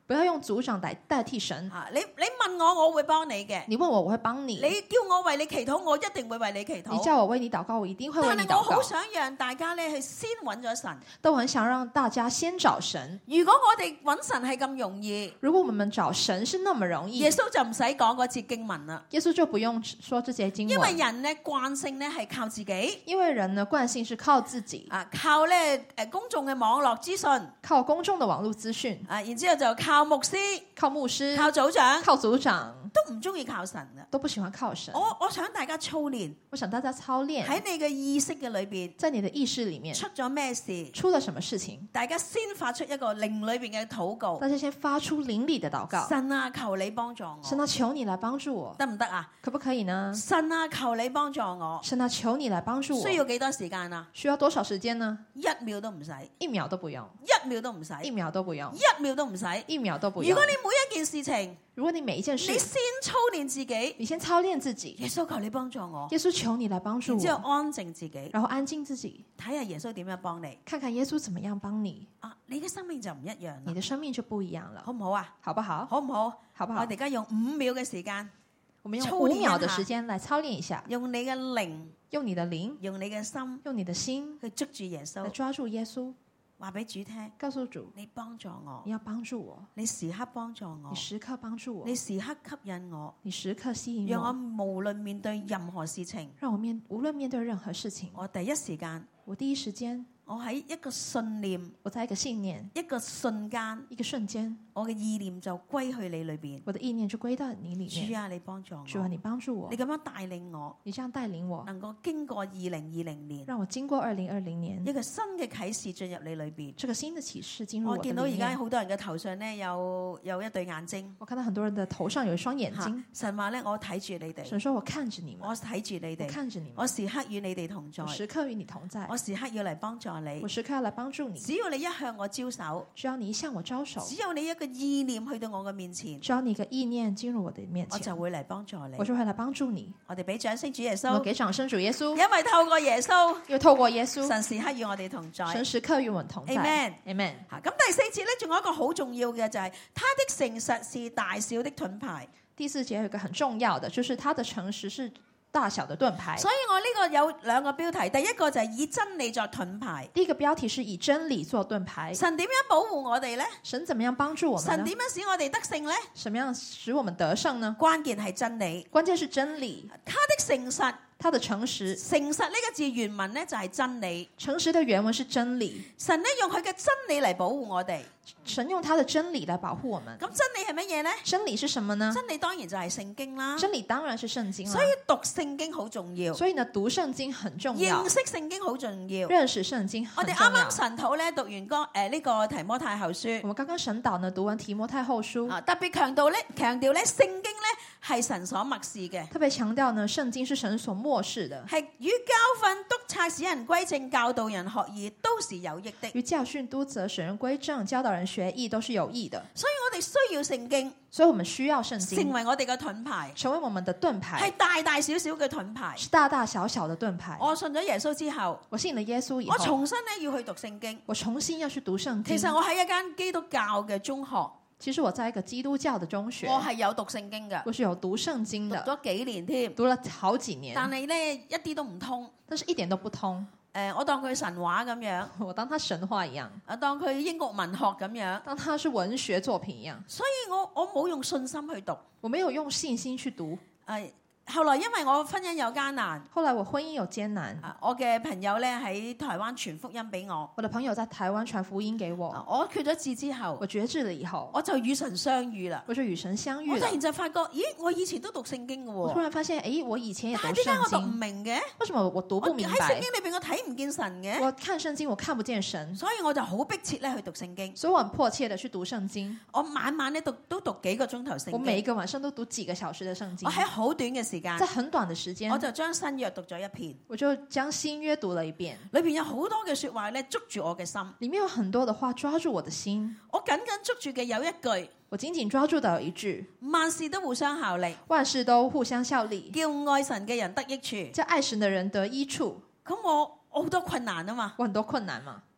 不要用組長來代替神。 啊，你你問我，我會幫你嘅。 你問我，我會幫你。 你叫我為你祈禱，我一定會為你祈禱。 你叫我為你禱告，我一定會為你禱告。 但係我好想讓大家咧去先揾咗神。 但我很想讓大家先找神。 如果我哋揾神係咁容易， 如果我們找神是那麼容易， 耶穌就唔使講嗰節經文啦。 耶穌就不用說這節經文。 因為人咧慣性咧係靠自己。 因為人呢慣性是靠自己。 啊，靠咧誒公眾嘅網絡資訊。 靠公眾嘅網絡資訊。 啊，然之後就靠牧師。 靠牧師。 靠組長。 靠組長。 都唔中意靠神嘅。 都不喜歡靠神。 我我想大家操練。 我想大家操練。 喺你嘅意識嘅裏邊。 在你的意識裡面。 出咗咩事？ 出了什麼事情？ 大家先發出一個靈裏邊嘅禱告。 大家先發出靈裡的禱告。 神啊，求你幫助我。 神啊，求你來幫助我。 得唔得啊？ 可不可以呢？ 神啊，求你幫助我。 神啊，求你來幫助我。 需要幾多時間啊？ 需要多少時間呢？ 一秒都唔使。 一秒都不用。 一秒都唔使。 一秒都不用。 一秒都唔使。 一秒都不用。 如果你每一件事情， 如果你每一件事， 你先操練自己， 你先操練自己。 耶穌求你幫助我。 耶穌求你來幫助我。 然之後安靜自己， 然後安靜自己， 睇下耶穌點樣幫你， 看看耶穌怎麼樣幫你。 啊，你嘅生命就唔一樣， 你的生命就不一樣了， 好唔好啊？ 好不好？ 好唔好？ 好不好？ 我哋而家用五秒嘅時間， 我們用五秒的時間來操練一下， 用你嘅靈， 用你的靈， 用你嘅心， 用你的心去捉住耶穌， 來抓住耶穌。 話俾主聽， 告訴主， 你幫助我， 你要幫助我， 你時刻幫助我， 你時刻幫助我， 你時刻吸引我， 你時刻吸引我， 讓我無論面對任何事情， 讓我面無論面對任何事情， 我第一時間， 我第一時間， 我喺一個信念， 我在一個信念， 一個瞬間， 一個瞬間， 我嘅意念就歸去你裏邊， 我的意念就歸到你裏面。 主啊，你幫助我， 主啊，你幫助我， 你咁樣帶領我， 你這樣帶領我， 能夠經過二零二零年， 讓我經過二零二零年一個新嘅啟示進入你裏邊。 這個新的啟示進入我的我見到而家裡面。 好多人嘅頭上咧有有一對眼睛， 我看到很多人的頭上有一雙眼睛。 啊神話咧，我睇住你哋， 神說我看着你們， 我睇住你我哋， 看着你們， 我時刻與你哋同在我，時刻與你同在， 我時刻要嚟幫助你我。時刻要來幫助你。 只要你一向我招手， 只要你一向我招手， 只要你一個意念去到我嘅面前， 只要你一個意念進入我的面前， 我就會嚟幫助你我。就會來幫助你。 我哋俾掌聲主耶我穌， 給掌聲主耶穌， 因為透過耶穌， 因為透過耶穌， 神時刻與我哋同在。 神時刻與我們同在。 Amen Amen。 嚇，咁第四節咧，仲有一個好重要嘅就係、是，他的誠實是大小的盾牌。 第四節有一個很重要的，就是他的誠實是大小的盾牌。 所以我呢個有兩個標題，第一個就係以真理作盾牌。 第一個標題是以真理做盾牌。 神點樣保護我哋呢？ 神怎麼樣幫助我們呢？ 神點樣使我哋得勝呢？ 什麼樣使我們得勝呢？ 關鍵係真理， 關鍵是真理。 他的誠實， 他的誠實， 誠實呢個字原文呢就係真理。 誠實的原文是真理。 神呢用佢嘅真理嚟保護我哋。 神用他的真理來保護我們。 咁真理係乜嘢呢？ 真理是什麼呢？ 真理當然就係聖經啦。 真理當然是聖經啦。 所以讀聖經好重要。 所以呢，讀聖經很重要。 認識聖經好重要。 認識聖經我哋很重要。 啱啱神土咧讀完個誒呢個提摩太後書。 我們剛剛神導呢讀完提摩太後書。 啊，特別強調咧，強調咧聖經咧係神所默示嘅。 特別強調呢，聖經是神所默示的。 係與教訓、督責、使人歸正、教導人學義，都是有益的。 與教訓、督責、使人歸正、教導人學義，都是有益的。 所以我哋需要聖經， 所以我們需要聖經， 成為我哋嘅盾牌， 成為我們的盾牌， 係大大小小嘅盾牌， 是大大小小的盾牌。 我信咗耶穌之後， 我信了耶穌以後， 我重新咧要去讀聖經。 我重新要去讀聖經。 其實我喺一間基督教嘅中學， 其實我在一個基督教的中學， 我係有讀聖經嘅， 我是有讀聖經的， 讀咗幾年添， 讀了好幾年， 但係咧一啲都唔通， 但是一點都不通。 誒、呃，我當佢神話咁樣， 我當它神話一樣， 啊，當佢英國文學咁樣， 當它是文學作品一樣。 所以我我冇用信心去讀， 我沒有用信心去讀。 誒、呃。後來因為我婚姻有艱難， 後來我婚姻有艱難， 啊、我嘅朋友咧喺台灣傳福音俾我， 我的朋友在台灣傳福音給我， 啊、我決咗志之後， 我決志了以後， 我就與神相遇啦， 我就與神相遇了。 我突然就發覺，咦，我以前都讀聖經嘅喎， 我突然發現，誒，我以前也讀但係點解我讀唔聖經， 明嘅？ 為什麼我讀不明喺聖白？ 經裏邊我睇唔見神嘅， 我看聖經我看不見神， 所以我就好迫切咧去讀聖經， 所以我很迫切的去讀聖經。 我晚晚咧讀都讀幾個鐘頭聖經， 我每一個晚上都讀幾個小時的聖經。 我喺好短嘅時間， 在很短的時間， 我就將新約讀咗一遍， 我就將新約讀了一遍， 裏邊有好多嘅説話咧捉住我嘅心， 裡面有很多的話抓住我的心。 我緊緊捉住嘅有一句， 我緊緊抓住的有一句： 萬事都互相效力， 萬事都互相效力， 叫愛神嘅人得益處。 叫愛神的人得益處。 咁我我好多困難啊嘛， 我很多困難嘛，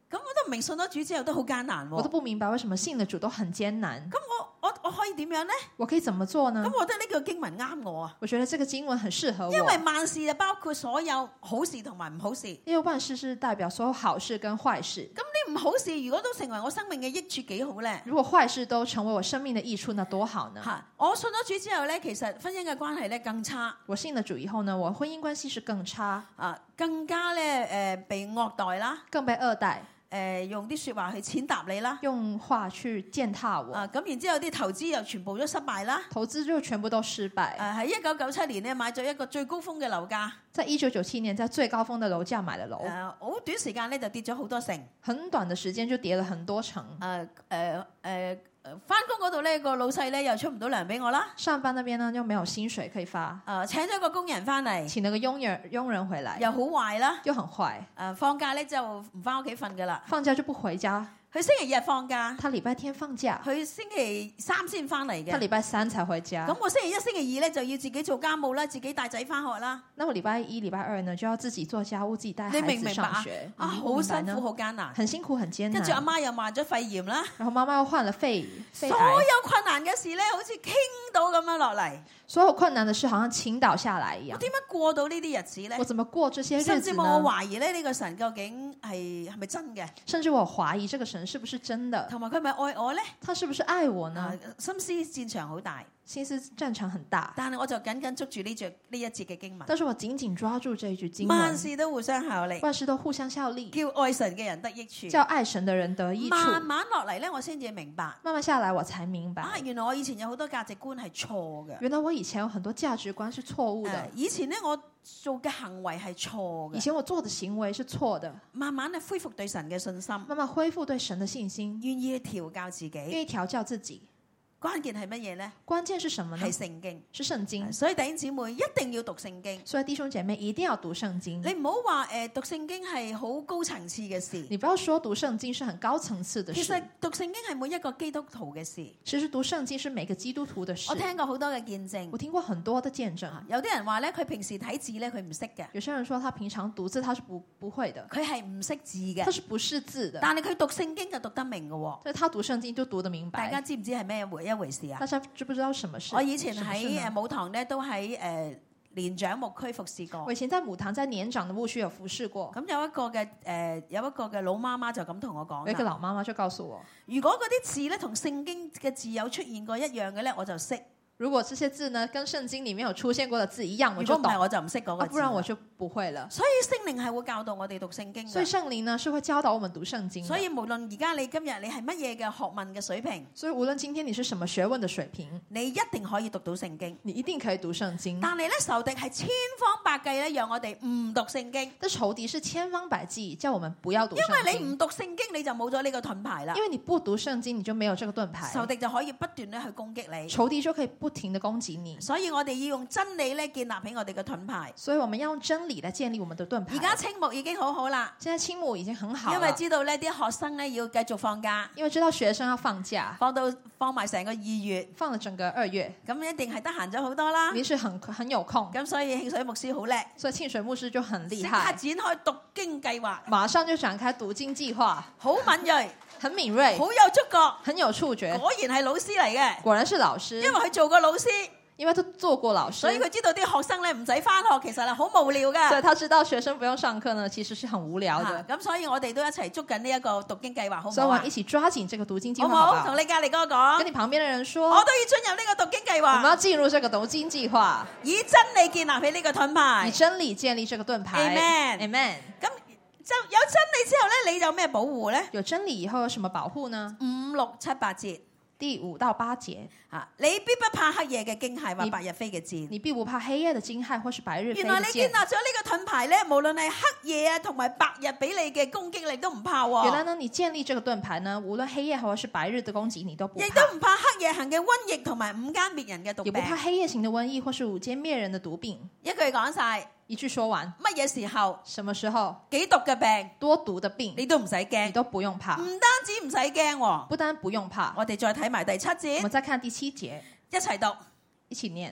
咁我都唔明信咗主之後都好艱難喎。 我都不明白為什麼信了主都很艱難。 咁我我我可以點樣呢？ 我可以怎麼做呢？ 咁我覺得呢個經文啱我啊， 我覺得這個經文很適合我， 因為萬事就包括所有好事同埋唔好事。 因為萬事是代表所有好事跟壞事。 咁呢唔好事如果都成為我生命嘅益處幾好呢？ 如果壞事都成為我生命的益處，那多好呢？ 嚇！我信咗主之後呢，其實婚姻嘅關係咧更差。 我信了主以後呢，我婚姻關係是更差， 啊，更加咧誒、呃、被惡待啦。 更被惡待。 誒、呃、用啲説話去踐踏你啦， 用話去踐踏我。 啊，咁然之後啲投資又全部都失敗啦。 投資就全部都失敗。 誒喺一九九七年咧買咗一個最高峰嘅樓價， 在一九九七年在最高峰的樓價買了樓。 誒、呃、好短時間咧就跌咗好多成， 很短的時間就跌了很多成。 誒誒誒誒，翻工嗰度咧個老細咧又出唔到糧俾我啦。 上班那邊呢又沒有薪水可以發。 誒、呃、請咗個工人翻嚟， 請了個傭人傭人回來， 又好壞啦， 又很壞。 誒、呃、放假咧就唔翻屋企瞓噶啦， 放假就不回家。 佢星期日放假， 他禮拜天放假， 佢星期三先翻嚟嘅。 他禮拜三才回家。 咁我星期一、星期二咧就要自己做家務啦，自己帶仔翻學啦。 那我禮拜一、禮拜二呢就要自己做家務，自己帶孩子上學。 啊，好辛苦，好艱難， 很辛苦，很艱難。 跟住阿媽又患咗肺炎啦， 然後媽媽又患了肺肺癌。 所有困難嘅事咧，好似傾倒咁樣落嚟。 所有困難的事好像傾倒下來一樣。 我點樣過到呢啲日子咧？ 我怎麼過這些日子呢？ 甚至我懷疑咧，呢個神究竟係係咪真嘅？ 甚至我懷疑這個神是不是真的？ 同埋佢係咪愛我咧？ 他是不是愛我呢？ 啊、心思戰場好大， 心思戰場很大。 但係我就緊緊捉住呢隻呢一節嘅經文。 但是我緊緊抓住這一句經文。 萬事都互相效力， 萬事都互相效力， 叫愛神嘅人得益處， 叫愛神的人得益處。 慢慢落嚟咧，我先至明白。 慢慢下來，我才明白。 啊，原來我以前有好多價值觀係錯嘅。 原來我以前有很多價值觀是錯誤的。 呃、以前咧，我做嘅行為係錯嘅。 以前我做的行為是錯的。 慢慢咧恢復對神嘅信心， 慢慢恢復對神的信心， 願意去調教自己， 願意調教自己。 關鍵係乜嘢呢？ 關鍵是什麼呢？ 係聖經， 是聖經。 所以弟兄姊妹一定要讀聖經。 所以弟兄姐妹一定要讀聖經。 你唔好話誒讀聖經係好高層次嘅事。 你不要說讀聖經是很高層次的事。 其實讀聖經係每一個基督徒嘅事。 其實讀聖經是每個基督徒的事。 我聽過好多嘅見證。 我聽過很多的見證。 有啲人話咧，佢平時睇字咧，佢唔識嘅。 有些人說他平常讀字他是不不會的。 佢係唔識字嘅。 他是不識字的。 但係佢讀聖經就讀得明嘅喎。 所以他讀聖經就讀得明白。 大家知唔知係咩回一回事啊？ 大家知不知道什麼事？ 我以前喺誒母堂咧，都喺誒年長牧區服侍過。 我以前在母堂，在年長的牧區有服侍過。 咁有一個嘅誒、呃，有一個嘅老媽媽就咁同我講。 有一個老媽媽就告訴我， 如果嗰啲字咧同聖經嘅字有出現過一樣嘅咧，我就識。 如果這些字呢跟聖經裡面有出現過的字一樣，我就懂。 如果唔係，我就唔識嗰個字。 不然我就不會了。 所以聖靈係會教導我哋讀聖經嘅。 所以聖靈呢是會教導我們讀聖經。 所以無論而家你今日你係乜嘢嘅學問嘅水平， 所以無論今天你是什麼學問的水平， 你一定可以讀到聖經。 你一定可以讀聖經。 但係咧仇敵係千方百計咧，讓我哋唔讀聖經。 但仇敵是千方百計叫我們不要讀聖經。 因為你唔讀聖經，你就冇咗呢個盾牌啦。 因為你不讀聖經，你就沒有這個盾牌。 仇敵就可以不斷咧去攻擊你。 仇敵就可以不停地攻擊你。 所以我哋要用真理咧建立起我哋嘅盾牌。 所以我們要用真理來建立我們的盾牌。 而家青木已經好好啦。 現在青木已經很好。 因為知道呢啲學生咧要繼續放假。 因為知道學生要放假， 放到放埋成個二月， 放了整個二月， 咁一定係得閒咗好多啦。 你是很很有空。 咁所以慶水牧師好叻。 所以慶水牧師就很厲害。 即刻展開讀經計劃。 馬上就展開讀經計劃。 好敏鋭。 很敏銳。 好有觸覺。 很有觸覺。 果然係老師嚟嘅。 果然是老師。 因為佢做過老師。 因為他做過老師， 所以佢知道啲學生咧唔使返學，其實係好無聊噶。 所以他知道學生不用上課呢，其實是很無聊的。 咁、啊、所以我哋都一齊捉緊呢一個讀經計劃，好唔好啊？ 所以我們一起抓緊這個讀經計劃， 好唔好？同你隔離嗰個講， 跟你旁邊的人說， 我都要進入呢個讀經計劃。 我們要進入這個讀經計劃， 以真理建立起呢個盾牌， 以真理建立這個盾牌。Amen，Amen。咁就有真理之後咧，你有咩保護咧？ 有真理以後有什麼保護呢？ 五六七八節。 第五到八節， 啊，你必不怕黑夜嘅驚駭或白日飛嘅箭。 你必不怕黑夜嘅驚駭或是白日飛嘅箭。 原來你建立咗呢個盾牌咧，無論係黑夜啊同埋白日俾你嘅攻擊，你都唔怕喎。 原來呢，你建立這個盾牌呢，無論黑夜或是白日的攻擊，你都不怕。 亦都唔怕黑夜行嘅瘟疫同埋午間滅人嘅毒病。 也不怕黑夜行的瘟疫或是午間滅人的毒病。 一句講晒。 一句說完， 乜嘢時候？ 什麼時候？ 幾毒嘅病， 多毒的病， 你都唔使驚， 你都不用怕。 唔單止唔使驚， 不單不用怕。 我哋再睇埋第七節， 我們再看第七節， 一齊讀， 一起念。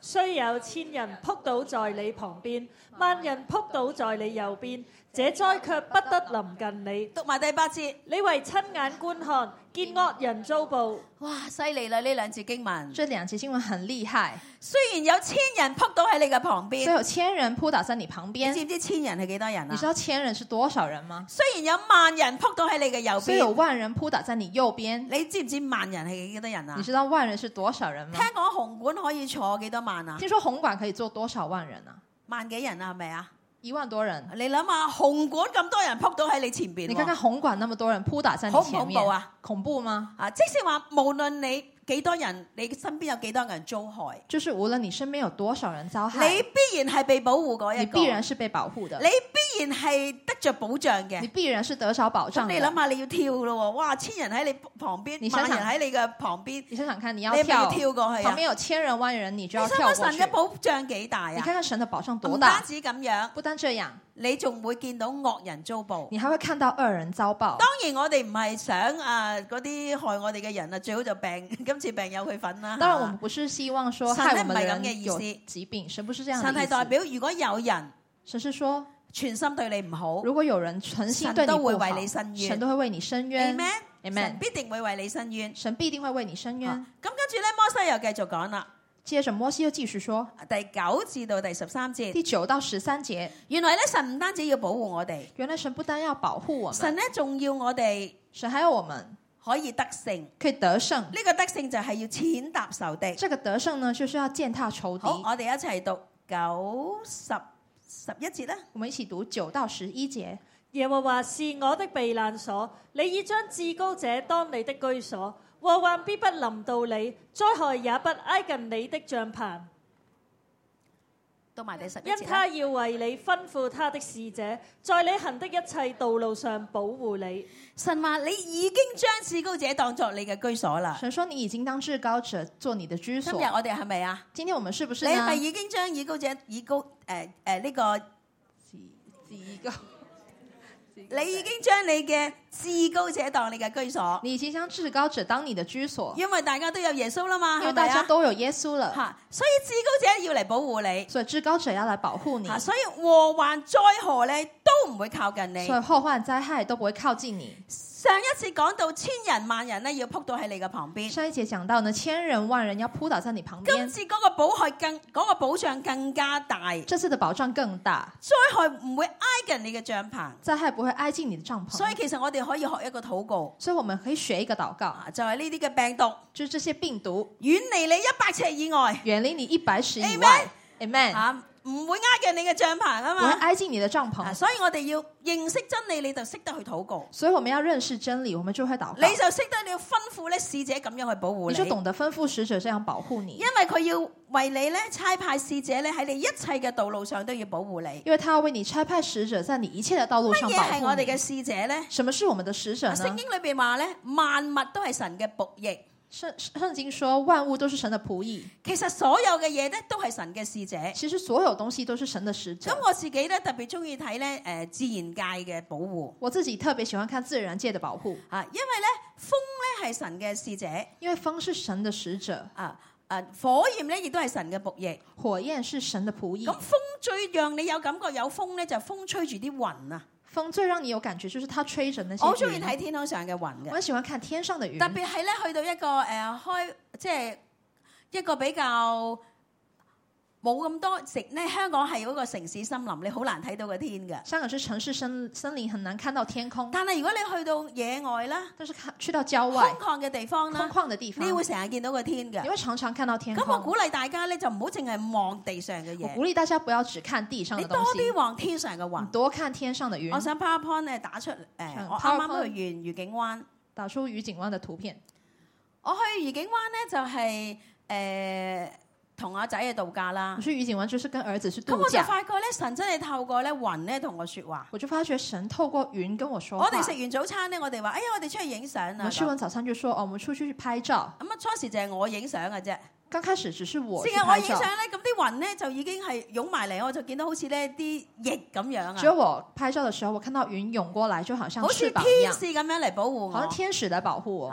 雖有千人撲倒在你旁邊，萬人撲倒在你右邊，這災卻不得臨近你。 讀埋第八節。 你為親眼觀看，見惡人遭報。 哇，犀利啦！呢兩節經文， 這兩節經文很厲害。 雖然有千人撲倒喺你嘅旁邊， 所以有千人撲倒在你旁邊。 你知唔知千人係幾多人啊？ 你知道千人是多少人嗎？ 雖然有萬人撲倒喺你嘅右所以有邊， 萬人撲倒在你右邊。 你知唔知萬人係幾多人啊？ 你知道萬人是多少人嗎？ 聽講紅館可以坐幾多萬啊？ 聽說紅館可以坐多少萬人啊？ 萬幾人啊？係咪啊？ 一萬多人。 你諗下，紅館咁多人撲倒喺你前邊， 你看看紅館那麼多人撲倒在你前面， 恐唔恐怖啊？ 恐怖嗎？ 啊，即是話無論你幾多人，你身邊有幾多人遭害， 就是無論你身邊有多少人遭害， 你必然係被保護嗰一個， 你必然是被保護的， 你必然係得着保障嘅， 你必然是得着保障的。 咁你諗下，你要跳咯，哇！千人喺你旁邊， 你想想萬人喺你嘅旁邊， 你想想看，你要你係咪跳， 要跳過去啊？ 旁邊有千人萬人，你就要你想跳過去。 神嘅保障幾大啊？ 你看看神的保障多唔大單，止咁樣， 不單這樣， 你仲會見到惡人遭報。 你還會看到惡人遭報。 當然我哋唔係想啊嗰啲害我哋嘅人啊，最好就病，今次病有佢份啦。 當然，我們不是希望說神害我們的呢唔係咁嘅人有意思疾病，神不是這樣的神意思。 係代表，如果有人神是說， 全心對你唔好， 如果有人存心對你神都會不好， 為你伸冤神都會為你伸冤。 Amen， Amen 神必定會為你伸冤。 神必定會為你伸冤。 咁跟住咧，摩西又繼續講啦， 接着摩西又繼續說， 第九至到第十三節， 第九到十三節， 原來咧神唔單止要保護我哋， 原來神不單要保護我們， 神咧仲要我哋神還要我們可以得勝。 可以得勝。 呢個得勝就係要踐踏仇敵。 這個得勝呢，就是要踐踏仇敵。 好，我哋一齊讀九十十一節啦。 我們一起讀九到十一節。 耶和華是我的避難所，你已將至高者當你的居所，禍患必不臨到你，災害也不挨近你的帳棚。 到埋第十一因他節啦。 要為你吩咐他的使者，在你行的一切道路上保護你。 神話你已經將至高者當作你嘅居所啦。 神說你已經當至高者做你的居所。 今日我哋係咪啊？ 今天我們是不是呢？ 你係咪已經將以高者以高誒誒呢個？ 至高， 你已經將你嘅至高者當你嘅居所， 你已經將至高者當你的居所， 因為大家都有耶穌啦嘛， 因為係咪啊？ 大家都有耶穌了， 嚇，所以至高者要嚟保護你， 所以至高者要來保護你， 嚇，所以禍患災禍咧都唔會靠近你。 所以後患災害都不會靠近你。 上一次講到千人萬人咧要撲到喺你嘅旁邊， 上一節講到呢，千人萬人要撲倒在你旁今邊， 次嗰個保害更嗰、個保障更加大， 這次的保障更大， 災害唔會挨近你嘅帳篷。 災害不會挨近你的帳篷。 所以其實我哋可以學一個禱告， 所以我們可以學一個禱告， 啊，就係呢啲嘅病毒就是這些病毒遠離你一百尺以外， 遠離你一百尺以外，Amen， 啊，唔會挨近你嘅帳篷啊不會嘛。 挨近你的帳篷。 啊，所以我哋要認識真理，你就識得去禱告， 所以我們要認識真理，我們就會禱告。 你就識得你要吩咐咧使者咁樣去保護你， 你就懂得吩咐使者這樣保護你， 因為佢要為你咧差派使者咧喺你一切嘅道路上都要保護你。 因為他要為你差派使者，在你一切的道路乜上保嘢係我哋嘅護你。 使者咧？ 什麼是我們的使者啊聖呢？ 經裏邊話咧，萬物都係神嘅僕役。 聖聖經說萬物都是神的僕役， 其實所有嘅嘢咧都係神嘅使者。 其實所有東西都是神的使者咁。我自己咧特別中意睇咧誒自然界嘅保護我自己特別喜歡看自然界的保護， 啊，因為咧風咧係神嘅使者因為風是神的使者， 啊啊，火焰咧亦都係神嘅僕役。 火焰是神的僕役咁。風最讓你有感覺有風咧，就係風吹住啲雲啊！ 風最讓你有感覺，就是它吹着那些我好中意雲。 睇天空上嘅雲嘅， 我很喜歡看天上的雲， 特別係咧去到一個誒、呃、開即係一個比較冇咁多城咧，香港係嗰個城市森林，你好難睇到個天嘅。 香港是城市森森林，很難看到天空。 但係如果你去到野外啦、 但是看去到郊外空曠嘅地方空啦， 曠的地方， 你會成日見到個天嘅你。會常常看到天咁我空。 鼓勵大家咧，就唔好淨係望地上嘅嘢， 我鼓勵大家不要只看地上你多的東西啲，望天上嘅你雲。 多看天上的我雲。 想 PowerPoint 咧打出誒、呃上我啱啱 PowerPoint 去完愉景灣。 打出愉景灣的圖片。 我去愉景灣咧就係誒同阿仔去度假啦我。去愉景灣就是跟兒子去咁我就度假， 發覺咧，神真係透過咧雲咧同我説話。 我就發覺神透過雲跟我說話。 我哋食完早餐咧，我哋話：哎呀，我哋出去影相啊！ 我們吃完早餐就說：哦，我們出去拍照。 咁啊，初時就係我影相嘅啫。 剛開始只是我只係我去拍照， 影相咧，咁啲雲咧就已經係湧埋嚟，我就見到好似咧啲翼咁樣只有啊， 我拍照的時候，我看到雲湧過來，就好像好似翅膀一樣， 天使咁樣嚟保護我好像。天使來保護我。 啊，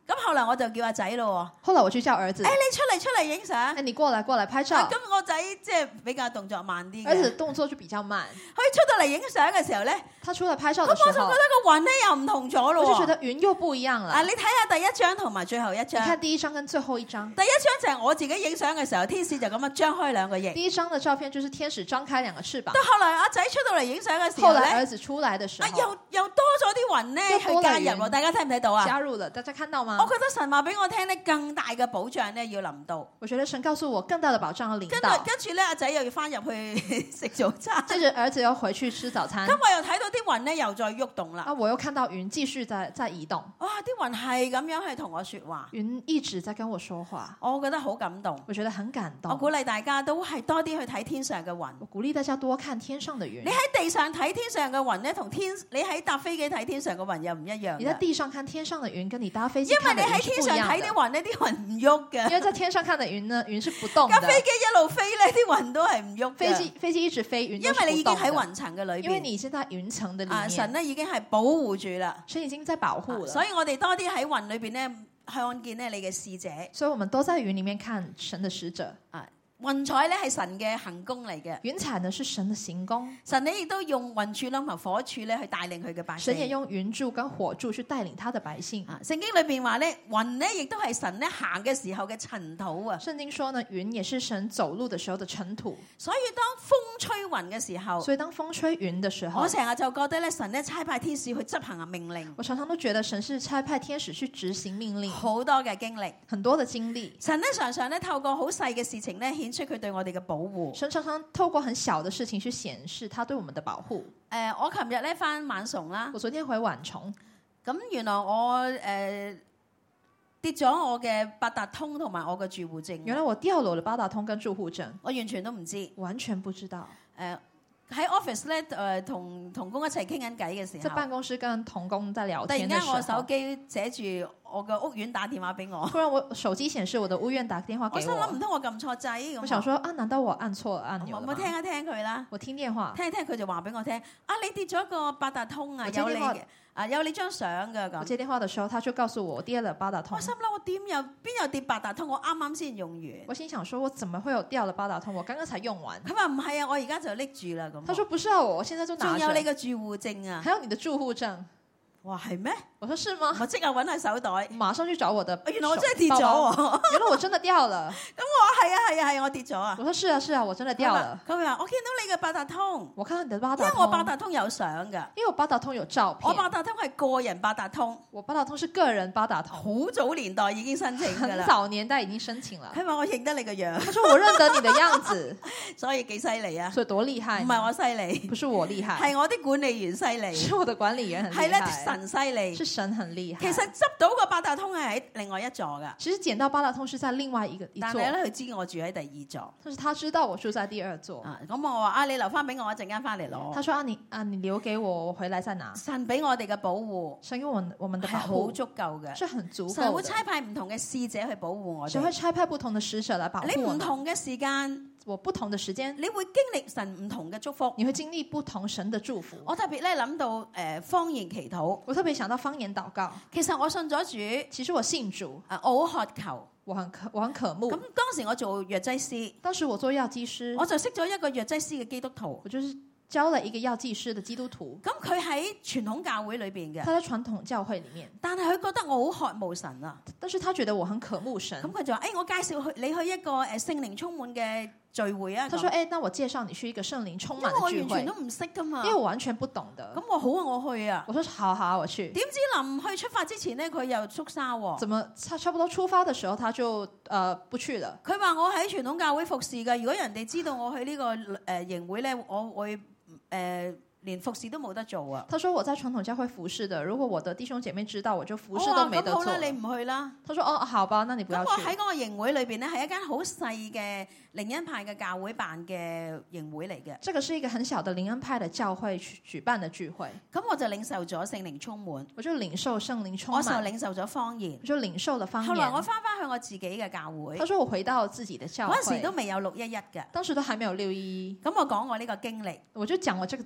咁後來我就叫阿仔咯後來我就叫兒子喎，誒，你出嚟出嚟影相。 哎，你過來過來拍照。 啊咁我仔即係比較動作慢啲嘅， 兒子動作就比較慢。 佢出到嚟影相嘅時候咧， 他出來拍照咁的時候， 我就覺得個雲咧又唔同咗咯喎。 我就覺得雲又不一樣了。 啊，你睇下第一張同埋最後一你張。 看第一張跟最後一張。 第一張就係我自己影相嘅時候，天使就咁樣張開兩個翼。 第一張的照片就是天使張開兩個翅膀。 到後來阿仔出到嚟影相嘅時候後來兒咧， 子出來的時啊候， 又又多咗啲雲咧又去加入多了雲喎，大家睇唔睇到啊？ 加入了，大家看到嗎？ 我覺得神話俾我聽咧，更大嘅保障咧要臨到。 我覺得神告訴我更大的保障要臨跟住到。 跟住咧，阿仔又要翻入去食早餐。 接着兒子要回去吃早餐。 咁我又睇到啲雲咧又再喐動啦。 啊，我又看到雲繼續在在移動。 哇！啲雲係咁樣去同我説話， 雲一直在跟我說話， 我覺得好感動。 我覺得很感動。 我鼓勵大家都係多啲去睇天上嘅雲。 我鼓勵大家多看天上的雲。 你喺地上睇天上嘅雲咧，同天你喺搭飛機睇天上嘅雲又唔一樣嘅。 你在地上看天上的雲，跟你搭飛機因為你看的雲喺天上是不一樣的。 睇啲雲呢，啲雲唔喐嘅。 因為在天上看的雲呢，雲是不動的。 架飛機一路飛咧，啲雲都係唔喐嘅。 飛機飛機一直飛，雲因都是為你已經喺不動的。 雲層嘅裏因為邊， 你已經在雲層的裡啊， 面， 神咧已經係保護住啦。 神已經在保護了。 所以我哋多啲喺雲裏邊咧，看見咧你嘅使者。 所以我們都在雲裡面看神的使者。 啊，雲彩咧係神嘅行宮嚟嘅。 雲彩呢是神的行宮， 神你亦都用雲柱同埋火柱咧去帶領佢嘅百姓。 神也用雲柱跟火柱去帶領他的百姓。 啊，聖經裏邊話咧，雲咧亦都係神咧行嘅時候嘅塵土啊。 聖經說呢，雲也是神走路的時候的塵土。 所以當風吹雲嘅時候， 所以當風吹雲的時候， 我成日就覺得咧，神咧差派天使去執行啊命令， 我常常都覺得神是差派天使去執行命令， 好多嘅經歷。 很多的經歷。 神咧常常咧透過好細嘅事情咧顯出佢對我哋嘅保護。 神常常透過很小的事情去顯示他對我們的保護。 誒、呃，我琴日咧翻晚崇啦， 我昨天回晚崇， 咁原來我誒、呃、跌咗我嘅八達通同埋我嘅住戶證。 原來我掉了我的八達通跟住戶證， 我完全都唔知。 完全不知道。 誒喺 office 咧誒同同工一齊傾緊偈嘅時候， 在辦公室跟同工在聊突然天的時候， 間我手機寫住我嘅屋苑打電話俾我， 突然我手機顯示我的屋苑打電話給我心諗唔我， 通我撳錯掣咁。 我想說啊，難道我按錯了按鈕我了嗎？ 我聽一聽佢啦， 我聽電話， 聽一聽佢就話俾我聽，啊你跌咗個八達通啊，有你我接電話嘅啊有你張相㗎咁。 我接電話的時候，他就告訴我我跌了八達通我。心諗我點有邊有跌八達通？我啱啱先用完。 我心想說，我怎麼會有掉了八達通？我剛剛才用完。 佢話唔係啊，我而家就拎住啦咁。 他說不是啊，我現在就拿仲有你着。 嘅住戶證啊？ 還有你的住戶證。 哇係咩？ 我說是嗎？ 我即刻揾下手袋。 馬上去找我的手。 原來我真係跌咗包包喎。 原來我真的掉了。 咁我係啊係啊係啊，我跌咗啊我。說是啊是啊，我真的掉了。 佢話我見到你嘅八達通， 我看到你的八因達通， 為我八達通有相㗎。 因為我八達通有照片。 我八達通係個人八達通， 我八達通是個人八達通， 好早年代已經申請㗎很啦。 早年代已經申請了。 佢話我認得你個樣， 他說我認得你的樣子， 所以幾犀利啊！ 所以多厲害。 唔係我犀利， 不是我厲害， 係我啲管理員犀利， 是我的管理員很係咧厲害。 神犀利。 是神很厲害。 其實執到個八達通係喺另外一座㗎， 其實撿到八達通是在另外一個一座， 但係咧佢知我住喺第二座。 但是他知道我住在第二座。 啊，咁我話啊，你留翻俾我，我一陣間翻嚟攞。 他說啊你啊你留給我，我回來再拿。 神俾我哋嘅保護神給我們我們的係保護好足夠嘅， 是很足神會夠的。 差派唔同嘅使者去保護我神會哋。 差派不同的使者來保你護我們。 唔同嘅時間， 我不同的時間， 你會經歷神唔同嘅祝福。 你會經歷不同神的祝福。 我特別咧諗到誒方言祈禱， 我特別想到方言禱告。 其實我信咗主， 其實我信主， 啊我好渴求。 我很渴我很渴慕。 咁當時我做藥劑師， 當時我做藥劑師， 我就識咗一個藥劑師嘅基督徒。 我就是教了一個藥劑師的基督徒。 咁佢喺傳統教會裏邊嘅， 他在傳統教會裡面， 但係佢覺得我好渴慕神啊。 但是他覺得我很渴慕神咁。佢就話：誒、我介紹去你去一個誒聖靈充滿嘅聚會啊。 他說： 咁誒，那我介紹你去一個聖靈充因為我滿的聚會完全都，唔識噶嘛。 因為我完全不懂的。 咁我好啊，我去啊。 我說好好，我去。 點知臨去出發之前咧，佢又縮沙喎。 怎麼差差不多出發的時候，他就呃不去了。 佢話我喺傳統教會服侍㗎，如果人哋知道我去呢、個誒、呃、營會咧，我會誒、呃、連服侍都冇得做啊。 他說我在傳統教會服侍的，如果我的弟兄姐妹知道，我就服侍我話都沒得做咁好啦，你了。 唔去啦。 他說哦，好吧，那你不要咁我喺去。 嗰個營會裏邊咧，係一間好細嘅靈恩派嘅教會辦嘅營會嚟嘅。 這個是一個很小的靈恩派的教會舉舉辦的聚會， 咁我就領受咗聖靈充滿， 我就領受聖靈充我就滿， 領受咗方言我。就領受了方後來我言。 翻返去我自己嘅教會他，說我回到自己的教會， 嗰陣時都未有六一一嘅。 當時都還沒有六一一， 咁我講我呢個經歷， 我就講我這個經歷。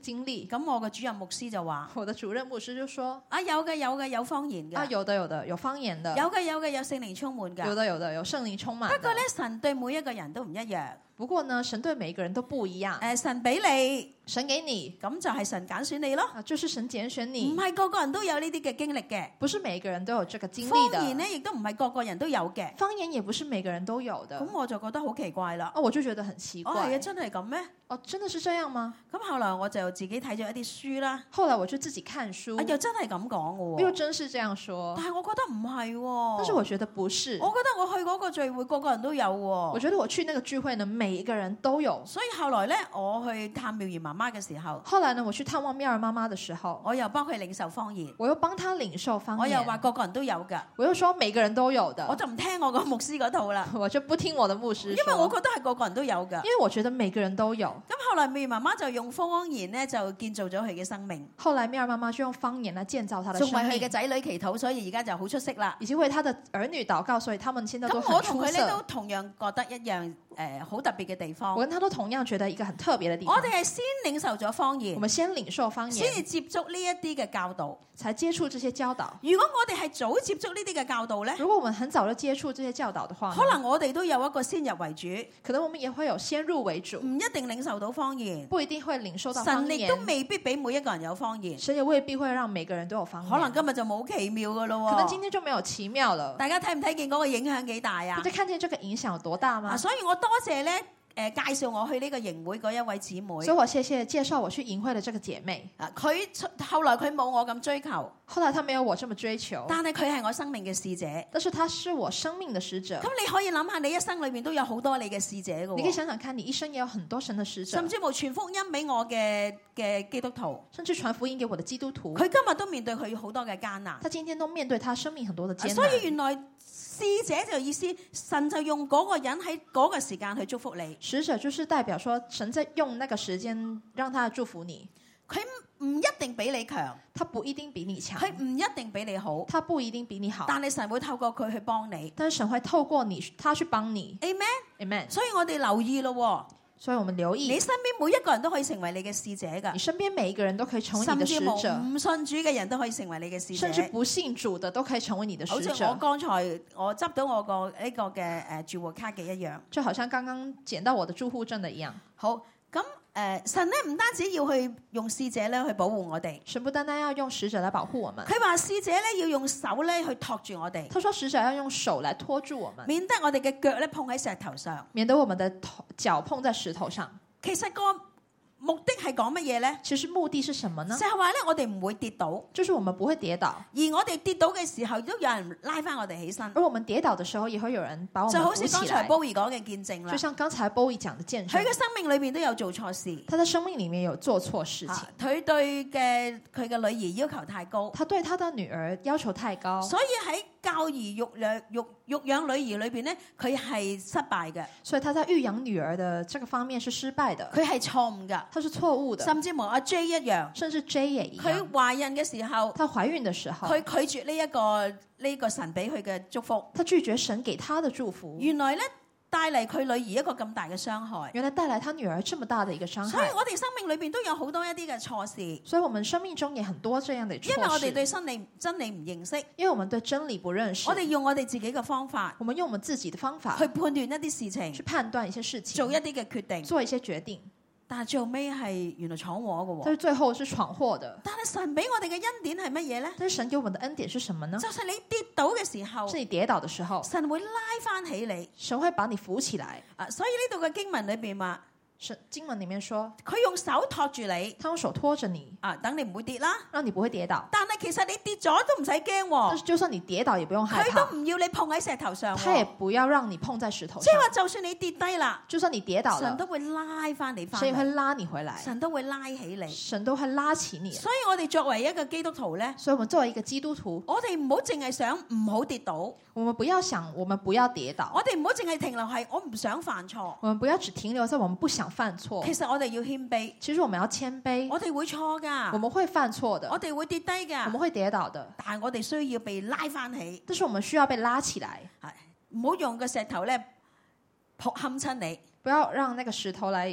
地。 咁我嘅主任牧師就話： 我的主任牧師就說： 啊有嘅有嘅有方言嘅， 啊，有的有的有方言的， 有嘅有嘅有聖靈充滿㗎。 有的有的有聖靈充滿的。 不過咧，神對每一個人都唔一樣。 不過呢，神對每一個人都不一樣。 誒，神俾你， 神給你， 咁就係神揀選你咯。 啊，就是神揀選唔你。 係個個人都有呢啲嘅經歷嘅。 不是每個人都有這個經歷的。 方言呢，亦都唔係個個人都有嘅。 方言也不是每個人都有的。 咁我就覺得好奇怪啦。 哦，我就覺得很奇怪。 哦，係啊，真係咁咩？ 哦，真的是這樣嗎？ 咁後來我就自己睇咗一啲書啦。 後來我就自己看書。 啊，又真係咁講嘅喎。 又真是這樣說。 但係我覺得唔係喎。 但是我覺得不是。 我覺得我去嗰個聚會，個個人都有喎。 我覺得我去那個聚會呢，每一個人都有。 所以後來咧，我去探妙兒媽媽嘅時候， 後來呢，我去探望妙兒媽媽嘅時候， 我又幫佢領受方言， 我又幫她領受方言。 我又話個個人都有㗎， 我又說每個人都有的。 我就唔聽我個牧師嗰套啦， 我就不聽我的牧師說， 因為我覺得係個個人都有㗎。 因為我覺得每個人都有。 咁後來妙兒媽媽就用方言咧，就建造咗佢嘅生命。 後來妙兒媽媽就用方言來建造她的生命， 仲為佢嘅仔女祈禱，所以而家就好出色啦。 已經為他的兒女禱告，所以他們現在都很咁我同出佢咧都色。 同樣覺得一樣誒，好特別嘅地方。 我跟他都同樣覺得一個很特別嘅地方。 我哋係先領受咗方言我，們先領受方先至言， 接觸呢一啲嘅教導。 才接觸這些教導。 如果我哋係早接觸呢啲嘅教導咧， 如果我們很早就接觸這些教導的話呢， 可能我哋都有一個先入為主， 可能我們也會有先入為主， 唔一定領受到方言。 不一定會領受到方言。 神亦都未必俾每一個人有方言， 神也未必會讓每個人都有方言。 可能今日就冇奇妙噶咯。 可能今天就沒有奇妙了。 大家睇唔睇見嗰個影響幾大啊大？家看見這個影響有多大嗎？ 啊，所以我多謝咧，誒介紹我去呢個營會嗰一位姊妹。 所以我謝謝介紹我去營會的這個姐妹。 啊，佢後來佢冇我咁追求， 後來她沒有我這麼追求， 但係佢係我生命嘅使者。 但是她是我生命的使者。 咁你可以諗下，你一生裏面都有好多你嘅使者噶你可以想想看，你一生也有很多神的使者， 甚至乎傳福音俾我嘅嘅基督徒， 甚至傳福音給我的基督徒。 佢今日都面對佢好多嘅艱難。 他今天都面對他生命很多的艱難。 所以原來使者就意思，神就用嗰個人喺嗰個時間去祝福你。 使者就是代表說，神在用那個時間讓他祝福你。 佢唔一定比你強， 他不一定比你強， 佢唔一定比你好， 他不一定比你好， 但係神會透過佢去幫你。 但是神會透過你，他去幫你。 Amen，Amen。 Amen。 所以我哋留意咯， 所以我們留意， 你身邊每一個人都可以成為你嘅使者㗎， 你身邊每一個人都可以成為你的使甚至者， 乎唔信主嘅人都可以成為你嘅使者， 甚至不信主的都可以成為你的使好似我者。 剛才我執到我個呢個嘅誒住戶卡嘅一樣， 就好像剛剛撿到我的住戶證的一樣。 好。咁誒、呃，神咧唔單止要去用使者咧去保護我哋， 神不單單要用使者來保護我們， 佢話使者咧要用手咧去托住我哋， 他說使者要用手來拖住我們， 免得我哋嘅腳咧碰喺石頭上， 免得我們的頭腳碰在石頭上。 其實個目的係講乜嘢咧？ 其實目的是什麼呢？ 就係話咧，我哋唔會跌倒， 就是我們不會跌倒， 而我哋跌倒嘅時候，都有人拉翻我哋起身。 而我們跌倒的時候，也會有人把我就們扶起好似剛才來。 Bowie 講嘅見證啦就，像剛才 Bowie 講的見證， 佢嘅生命裏邊都有做錯事， 他在生命裡面有做錯事情， 啊佢對嘅佢嘅女兒要求太高， 他對他的女兒要求太高， 所以喺教兒育養育育養女兒裏邊咧，佢係失敗嘅， 所以他在育養女兒的這個方面是失敗的， 佢係錯誤㗎， 他是錯誤的， 甚至乎阿 J 一樣， 甚至 J 也一佢樣。 懷孕嘅時候， 她懷孕的時候， 佢拒絕呢、一個呢、個神俾佢嘅祝福， 她拒絕神給她的祝福， 原來咧帶嚟佢女兒一個咁大嘅傷害。 原來帶來她女兒這麼大的一個傷所以害。 我哋生命裏邊都有好多一啲嘅錯事， 所以我們生命中也很多這樣的因為我錯哋對事， 真理真理唔認識， 因為我們對真理不認識我，哋用我哋自己嘅方法我們用我們自己的方法去判斷一啲事情去，判斷一些事情， 做一啲嘅決定， 做一些決定， 但係最後尾係原來闖禍嘅喎。 但是最後是闖禍的。 但係神俾我哋嘅恩典係乜嘢咧？ 但是神給我們的恩典是什麼呢？ 就係你跌倒嘅時候， 是你跌倒的時候， 神會拉翻起你。 神會把你扶起來。 啊，所以呢度嘅經文裏邊話， 神經文裡面說， 佢用手托住你， 他用手拖着你， 啊，等你唔會跌啦。 讓你不會跌倒。 但係其實你跌咗都唔使驚但喎， 是就算你跌倒，也不用害怕佢都，唔要你碰喺石頭上喎。 他也不要讓你碰在石頭上即係。話，就算你跌低啦， 就算你跌倒了， 神都會拉翻你翻神也會嚟， 拉你回來， 神都會拉起你。 神都會拉起你。 所以我哋作為一個基督徒咧， 所以，我們作為一個基督徒， 我哋唔好淨係想唔好跌倒， 我們不要想我們不要跌倒， 我哋唔好淨係停留係我唔想犯錯。 我們不要只停留在我們不想犯錯。 其實我哋要謙卑， 其實我們要謙卑， 我哋會錯我㗎， 們會犯錯的， 我哋會跌低我們㗎， 會跌倒的， 但係我哋需要被拉翻起， 但是我們需要被拉起來， 係唔好用個石頭咧撲冚親你。 不要讓那個石頭來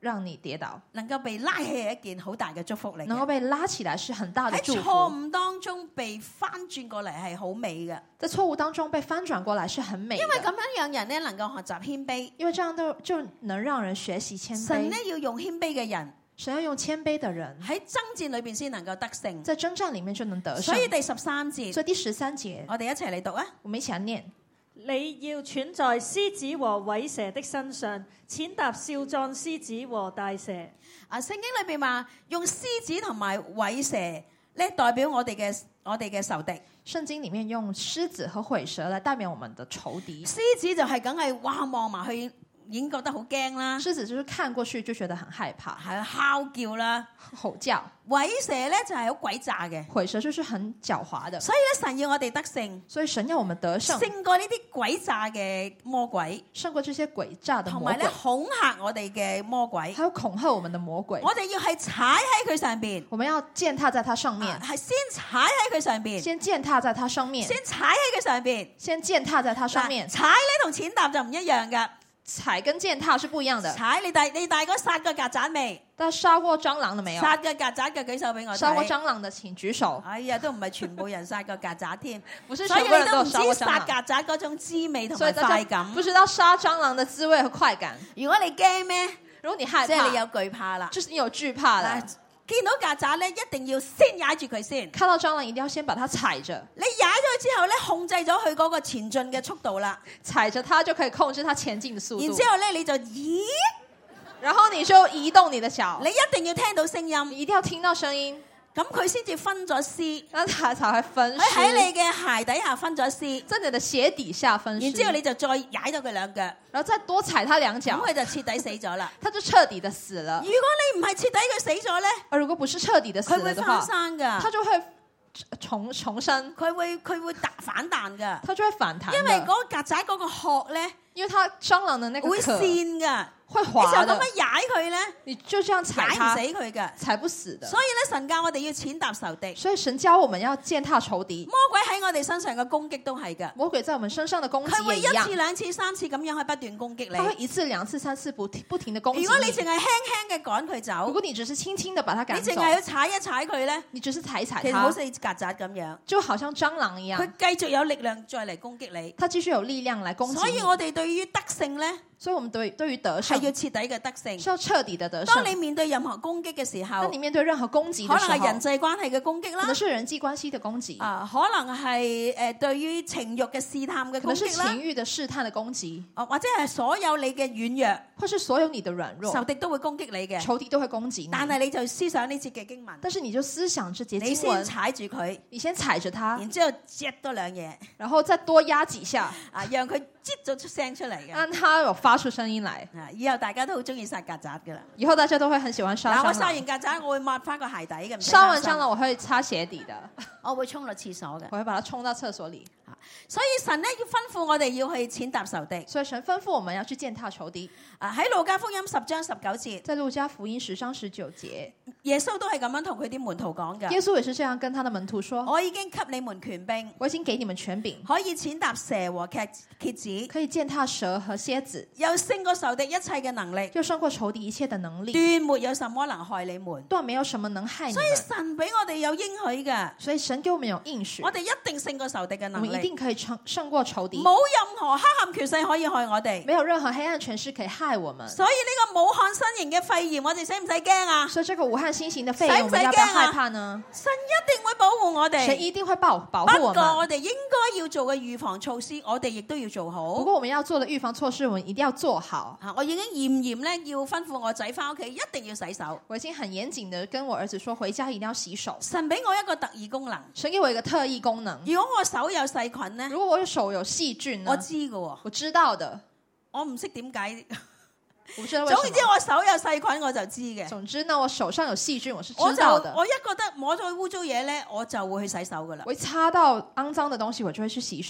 讓你跌倒， 能夠被拉起係一件好大嘅祝福嚟嘅。 能夠被拉起來是很大的喺錯祝福。 誤當中被翻轉過嚟係好美嘅， 在錯誤當中被翻轉過來是很美的， 因為咁樣讓人咧能夠學習謙卑。 因為這樣都就能讓人學習謙卑。 神咧要用謙卑嘅人神要用謙卑的人喺爭戰裏邊先能夠得勝。 在征戰裏面就能得勝。 所以第十三節， 所以第十三節， 我哋一齊嚟讀啊！ 我們一起來念。 你要踹在獅子和虺蛇的身上，踐踏少壯獅子和大蛇。 啊，聖經裏邊話用獅子同埋虺蛇咧代表我哋嘅我哋嘅仇敵。 聖經裡面用獅子和虺蛇來代表我們的仇敵。 獅子就係梗係哇望埋去已經覺得好驚啦， 獅子就是看過去就覺得很害怕， 係哮叫啦。 吼叫。 虺蛇咧就係好詭詐嘅， 虺蛇就是很狡猾的， 所以咧神要我哋得勝， 所以神要我們得勝， 勝過呢啲詭詐嘅魔鬼， 勝過這些詭詐的魔鬼同埋咧，恐嚇我哋嘅魔鬼。 還有恐嚇我們的魔鬼。 我哋要係踩喺佢上邊， 我們要踐踏在它上面， 係先踩喺佢上邊， 先踐踏在它上面， 先踩喺佢上邊， 先踐踏在它上面。 踩咧同踐踏就唔一樣噶。 踩跟踐踏是不一樣的。 踩你大你大哥殺過曱甴未？ 大家殺過蟑螂的沒有？ 殺過曱甴嘅舉手俾我睇。 殺過蟑螂的請舉手。 哎呀，都唔係全部人殺過曱甴添， 不是所以全部人你都唔都有殺過蟑知殺螂。 曱甴嗰種滋味同埋所以大家快感。 不知道殺蟑螂的滋味和快感。 如果你驚咩？ 如果你害怕， 即係你有懼怕啦。 就是你有懼怕啦。 見到曱甴咧，一定要先踩住佢先。 看到蟑螂一定要先把它踩着。 你踩咗之後咧，控制咗佢嗰個前進嘅速度啦。 踩着它就可以控制它前進的速度。 然之後咧，你就咦， 然後你就移動你的腳。 你一定要聽到聲音， 你一定要聽到聲音。 咁佢先至分咗屍， 那它才會分屍。 佢喺你嘅鞋底下分咗屍， 在你的鞋底下分屍。 然之後你就再踩咗佢兩腳， 然後再多踩它兩腳， 咁佢就徹底死咗啦。 它就徹底的死了。 如果你唔係徹底佢死咗咧， 而如果不是徹底的死了的話， 佢會翻生㗎， 它就會重重生， 佢會佢會打反彈㗎， 它就會反彈。 因為嗰個曱甴嗰個殼咧， 因為它蟑螂的那個會殼跣㗎。 會滑的， 你就咁樣踩佢咧， 你就這樣踩踩唔它， 死佢㗎， 踩不死的。 所以咧，神教我哋要踐踏仇敵。 所以神教我們要踐踏仇敵。 魔鬼喺我哋身上嘅攻擊都係㗎， 魔鬼在我們身上的攻擊佢會一也一樣。 次兩次三次咁樣去不斷攻擊他會你。 一次兩次三次不停不停的攻擊你。 如果你淨係輕輕嘅趕佢如走， 果你只是輕輕的把它趕走， 你淨係要踩一踩佢咧， 你只是踩一踩其實好似它， 曱甴咁樣， 就好像蟑螂一樣， 佢繼續有力量再嚟攻擊你。 它繼續有力量來攻擊你。 所以我哋對於得勝咧， 所以我們對對於得勝係要徹底嘅得勝。 是要徹底的得勝。 當你面對任何攻擊嘅時候當，你面對任何攻擊可的時候， 能係人際關係嘅攻擊啦可能，是人際關係的攻擊， 啊，可能係誒對於情慾嘅試探嘅可能是攻擊啦情，慾的試探的攻擊， 啊或者係所有你嘅軟弱， 或是所有你的軟仇弱， 敵都會攻擊你嘅。 仇敵都會攻擊你。 但係你就思想呢節嘅經文， 但是你就思想這節你先經文， 踩住佢， 你先踩着它， 然之後擠多兩嘢， 然後再多壓幾下， 啊，讓佢擠咗出聲出嚟嘅。 讓它有發出聲音來。 啊，以後大家都好中意殺曱甴噶啦。 以後大家都會很喜歡殺嗱，我蟑螂。 殺完曱甴，我會抹翻個鞋底嘅，唔使殺完擔心蟑螂我會擦鞋底的， 我會沖落廁所嘅。 我會把它沖到廁所裡。 所以神咧要吩咐我哋要去踐踏仇敵。 所以神吩咐我們要去踐踏仇敵。 啊，喺路加福音十章十九節， 在路加福音十章十九節， 耶穌都係咁樣同佢啲門徒講㗎。 耶穌也是這樣跟他的門徒說： 我已經給你們權柄， 我已經給你們權柄， 可以踐踏蛇和蠍蠍子， 可以踐踏蛇和蠍子， 又勝過仇敵一切嘅能力， 又勝過仇敵一切的能力， 斷沒有什麼能害你們。 斷沒有什麼能害你所以們。 神俾我哋有應許嘅， 所以神給我們有應許， 我哋一定勝過仇敵嘅我能力， 們一定可以勝勝過仇敵， 冇任何黑暗權勢可以害我哋。 沒有任何黑暗權勢可以害我們。 所以呢個武漢新型嘅肺炎，我哋使唔使驚啊？ 所以這個武漢新型的肺炎， 使唔使我們要不要驚啊害怕呢？ 神一定會保護我神哋。 一定會保保不護我們。 過我哋應該要做嘅預防措施，我哋亦都要做不好。 過我們要做的預防措施，我們一定要做好。 啊，我已經嚴嚴咧要吩咐我仔翻屋企一定要洗手。 我已經很嚴謹的跟我兒子說，回家一定要洗手。 神俾我一個特異功能， 神給我一個特異功能， 如果我手有細菌呢， 如果我的手有細菌呢？ 我知㗎喎， 我知道的， 我唔識點解。 我不知道為什麼。 總之我手有細菌我就知嘅。 總之呢，我手上有細菌，我是我就知道的。 我一覺得摸咗污糟嘢咧，我就會去洗手㗎啦。 我一擦到骯髒的東西，我就會去洗手。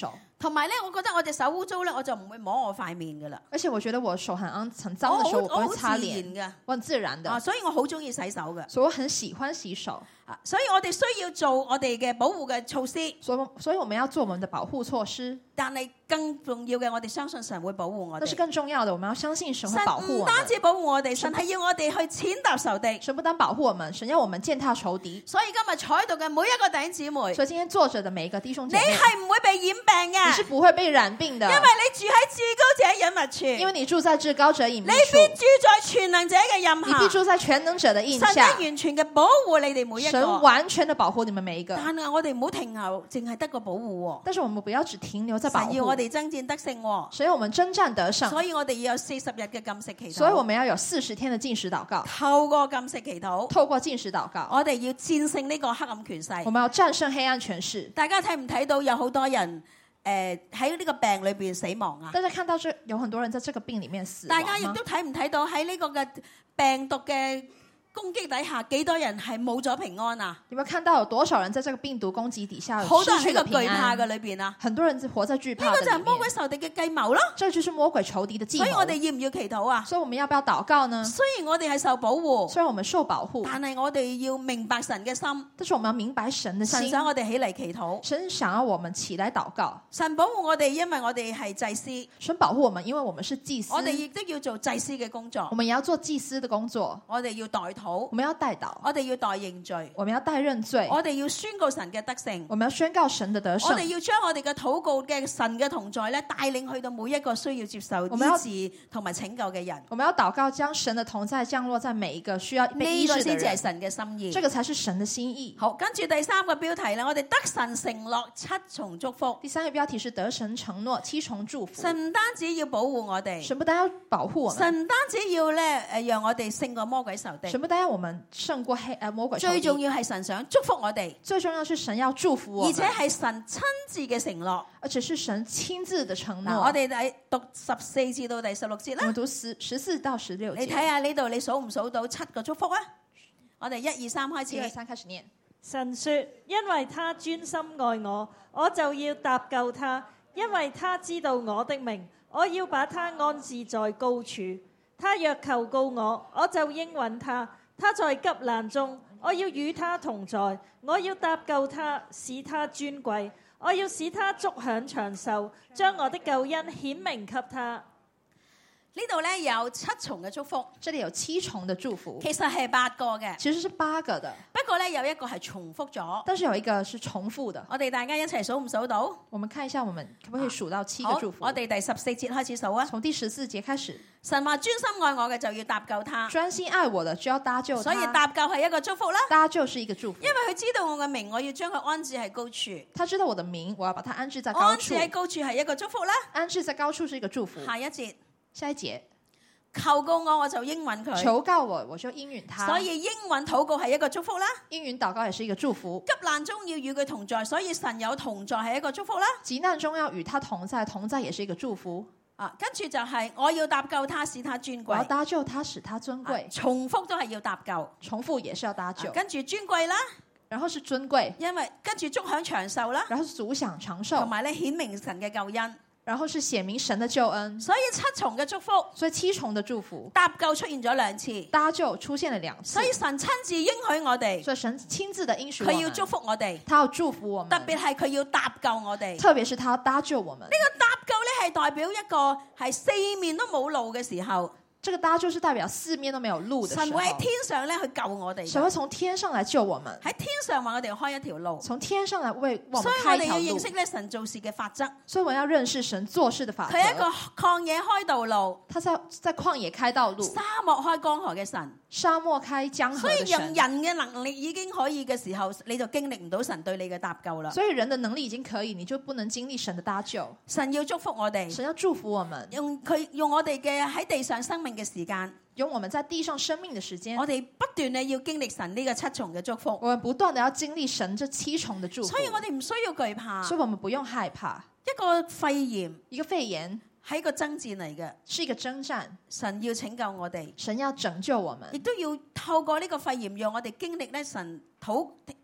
同埋咧，我覺得我隻手污糟咧，我就唔會摸我塊面噶啦。 而且我覺得我手很骯很髒的時候，我不會擦臉， 嘅， 我很自然的。 啊，所以我好中意洗手嘅。 所以我很喜歡洗手。 啊，所以我哋需要做我哋嘅保護嘅措施。 所以，所以我們要做我們的保護措施。 但係更重要嘅，我哋相信神會保護我哋。 但是更重要的，我們要相信神會保護我們。 神唔單止保護我哋，神係要我哋去踐踏仇敵。 神不單保護我們，神要我們踐踏仇敵。 所以今日坐喺度嘅每一個弟兄姊妹， 所以今天坐着的每一個弟兄姐妹， 你係唔會被染病嘅， 你是不會被染病的， 因為你住喺至高者隱密處， 因為你住在至高者隱密處， 你必住在全能者嘅蔭下， 你必住在全能者的蔭下。 神係完全嘅保護你哋每一個， 神完全的保護你們每一個。 但係我哋唔好停留，淨係得個保護。 但是我們不要只停留在保護， 神要我哋爭戰得勝， 所以我們征戰得勝， 所以我哋要有四十日嘅禁食祈禱， 所以我們要有四十天的禁食禱告， 透過禁食祈禱， 透過禁食禱告， 我哋要戰勝呢個黑暗權勢， 我們要戰勝黑暗權勢。 大家睇唔睇到有好多人誒喺呢個病裏邊死亡啊？ 大家看到這有很多人在這個病裡面死亡嗎？ 大家亦都睇唔睇到喺呢個嘅病毒嘅攻擊底下，幾多人係冇咗平安啊？ 有沒有看到有多少人在這個病毒攻擊底下好多人喺個失去了平懼怕安？ 嘅裏邊啊！ 很多人活在懼怕呢個就係的裡面。 魔鬼仇敵嘅計謀咯。 這就是魔鬼仇敵的計謀。 所以我哋要唔要祈禱啊？ 所以我們要不要禱告呢？ 雖然我哋係受保護， 雖然我們受保護， 但係我哋要明白神嘅心。 但是我們要明白神的心。 神想我哋起嚟祈禱， 神想要我們起來禱告。 神保護我哋，因為我哋係祭司。 神保護我們，因為我們是祭司。 我哋亦都要做祭司嘅工作。 我們也要做祭司的工作。 我哋要代禱， 我們要代禱。 我哋要代認罪， 我們要代認罪。 我哋要宣告神嘅德性。 我們要宣告神的德性。 我哋要將我哋嘅禱告嘅神嘅同在咧，帶領去到每一個需要接受醫治同埋拯救嘅人。 我們要禱告，將神的同在降落在每一個需要被醫治的人。 呢個先至係神嘅心意。 這個才是神的心意。 好，跟住第三個標題咧，我哋得神承諾七重祝福。 第三個標題是得神承諾七重祝福。 神唔單止要保護我哋， 神不單要保護我們， 神唔單止要咧誒讓我哋勝過魔鬼仇敵， 神不單要我們勝過黑誒魔鬼仇敵， 最重要係神想祝福我哋， 最重要是神要祝福我們， 而且係神親自嘅承諾， 而且是神親自的承諾。 我哋睇讀十四至到第十六節啦。 我們讀十十四到十六節。 你睇下呢度，你數唔數到七個祝福啊？我哋一二三開始。 一二三開始念。 神說：因為他專心愛我，我就要搭救他；因為他知道我的名，我要把他安置在高處。他若求告我，我就應允他。他在急難中，我要與他同在，我要搭救他，使他尊貴，我要使他足享長壽，將我的救恩顯明給他。 呢度咧有七重嘅祝福， 這裡有七重的祝福， 其實係八個嘅， 其實是八個的。 不過咧有一個係重複咗， 但是有一個是重複的。 我哋大家一齊數唔數到？ 我們看一下，我們可不可以數到七個祝福？ 我哋第十四節開始數啊。 從第十四節開始。 神話專心愛我嘅就要搭救他， 專心愛我的就要搭救他。 所以搭救係一個祝福啦。 搭救是一個祝福， 因為佢知道我嘅名，我要將佢安置喺高處。 他知道我的名，我要把它安置在高處。 安置喺高處係一個祝福啦。 安置在高處是一個祝福。 下一節， 下一節。 求告我，我就應允佢。 求告我，我就應允他。 所以應允禱告係一個祝福啦。 應允禱告也是一個祝福。 急難中要與佢同在，所以神有同在係一個祝福啦。 急難中要與他同在，同在也是一個祝福。 啊，跟住就係我要搭救他，使他尊貴。 我要搭救他，使他尊貴。 啊、重複都係要搭救， 重複也是要搭救。 啊、跟住尊貴啦， 然後是尊貴， 因為跟住足享長壽啦， 然後是足享長壽， 同埋咧顯明神嘅救恩。 然後是顯明神的救恩， 所以七重嘅祝福， 所以七重的祝福， 搭救出現咗兩次， 搭救出現了兩次， 所以神親自應許我哋， 所以神親自的應許我們， 佢要祝福我哋， 他要祝福我們， 特別係佢要搭救我哋， 特別是他要搭救我們。呢、 這個搭救咧係代表一個係四面都冇路嘅時候。 這個搭救是代表四面都沒有路的時候， 神會喺天上咧去救我哋， 神會從天上來救我們， 喺天上為我哋開一條路， 從天上來為我們開一條路。 所以我哋要認識咧神做事嘅法則， 所以我們要認識神做事的法則。 佢係一個曠野開道路， 他在在曠野開道路， 沙漠開江河嘅神， 沙漠開江河的神。 所以讓人嘅能力已經可以嘅時候，你就經歷唔到神對你嘅搭救啦。 所以人的能力已經可以，你就不能經歷神的搭救。 神要祝福我哋， 神要祝福我們， 用佢用我哋嘅喺地上生命嘅時間。 用我們在地上生命的時間， 我哋不斷地要經歷神呢個七重嘅祝福。 我們不斷地要經歷神這七重的祝福。 所以我哋唔需要懼怕。 所以我們不用害怕。 一個肺炎， 一個肺炎係一個爭戰嚟嘅， 是一個征戰。 神要拯救我哋， 神要拯救我們， 亦都要透過呢個肺炎，讓我哋經歷咧神討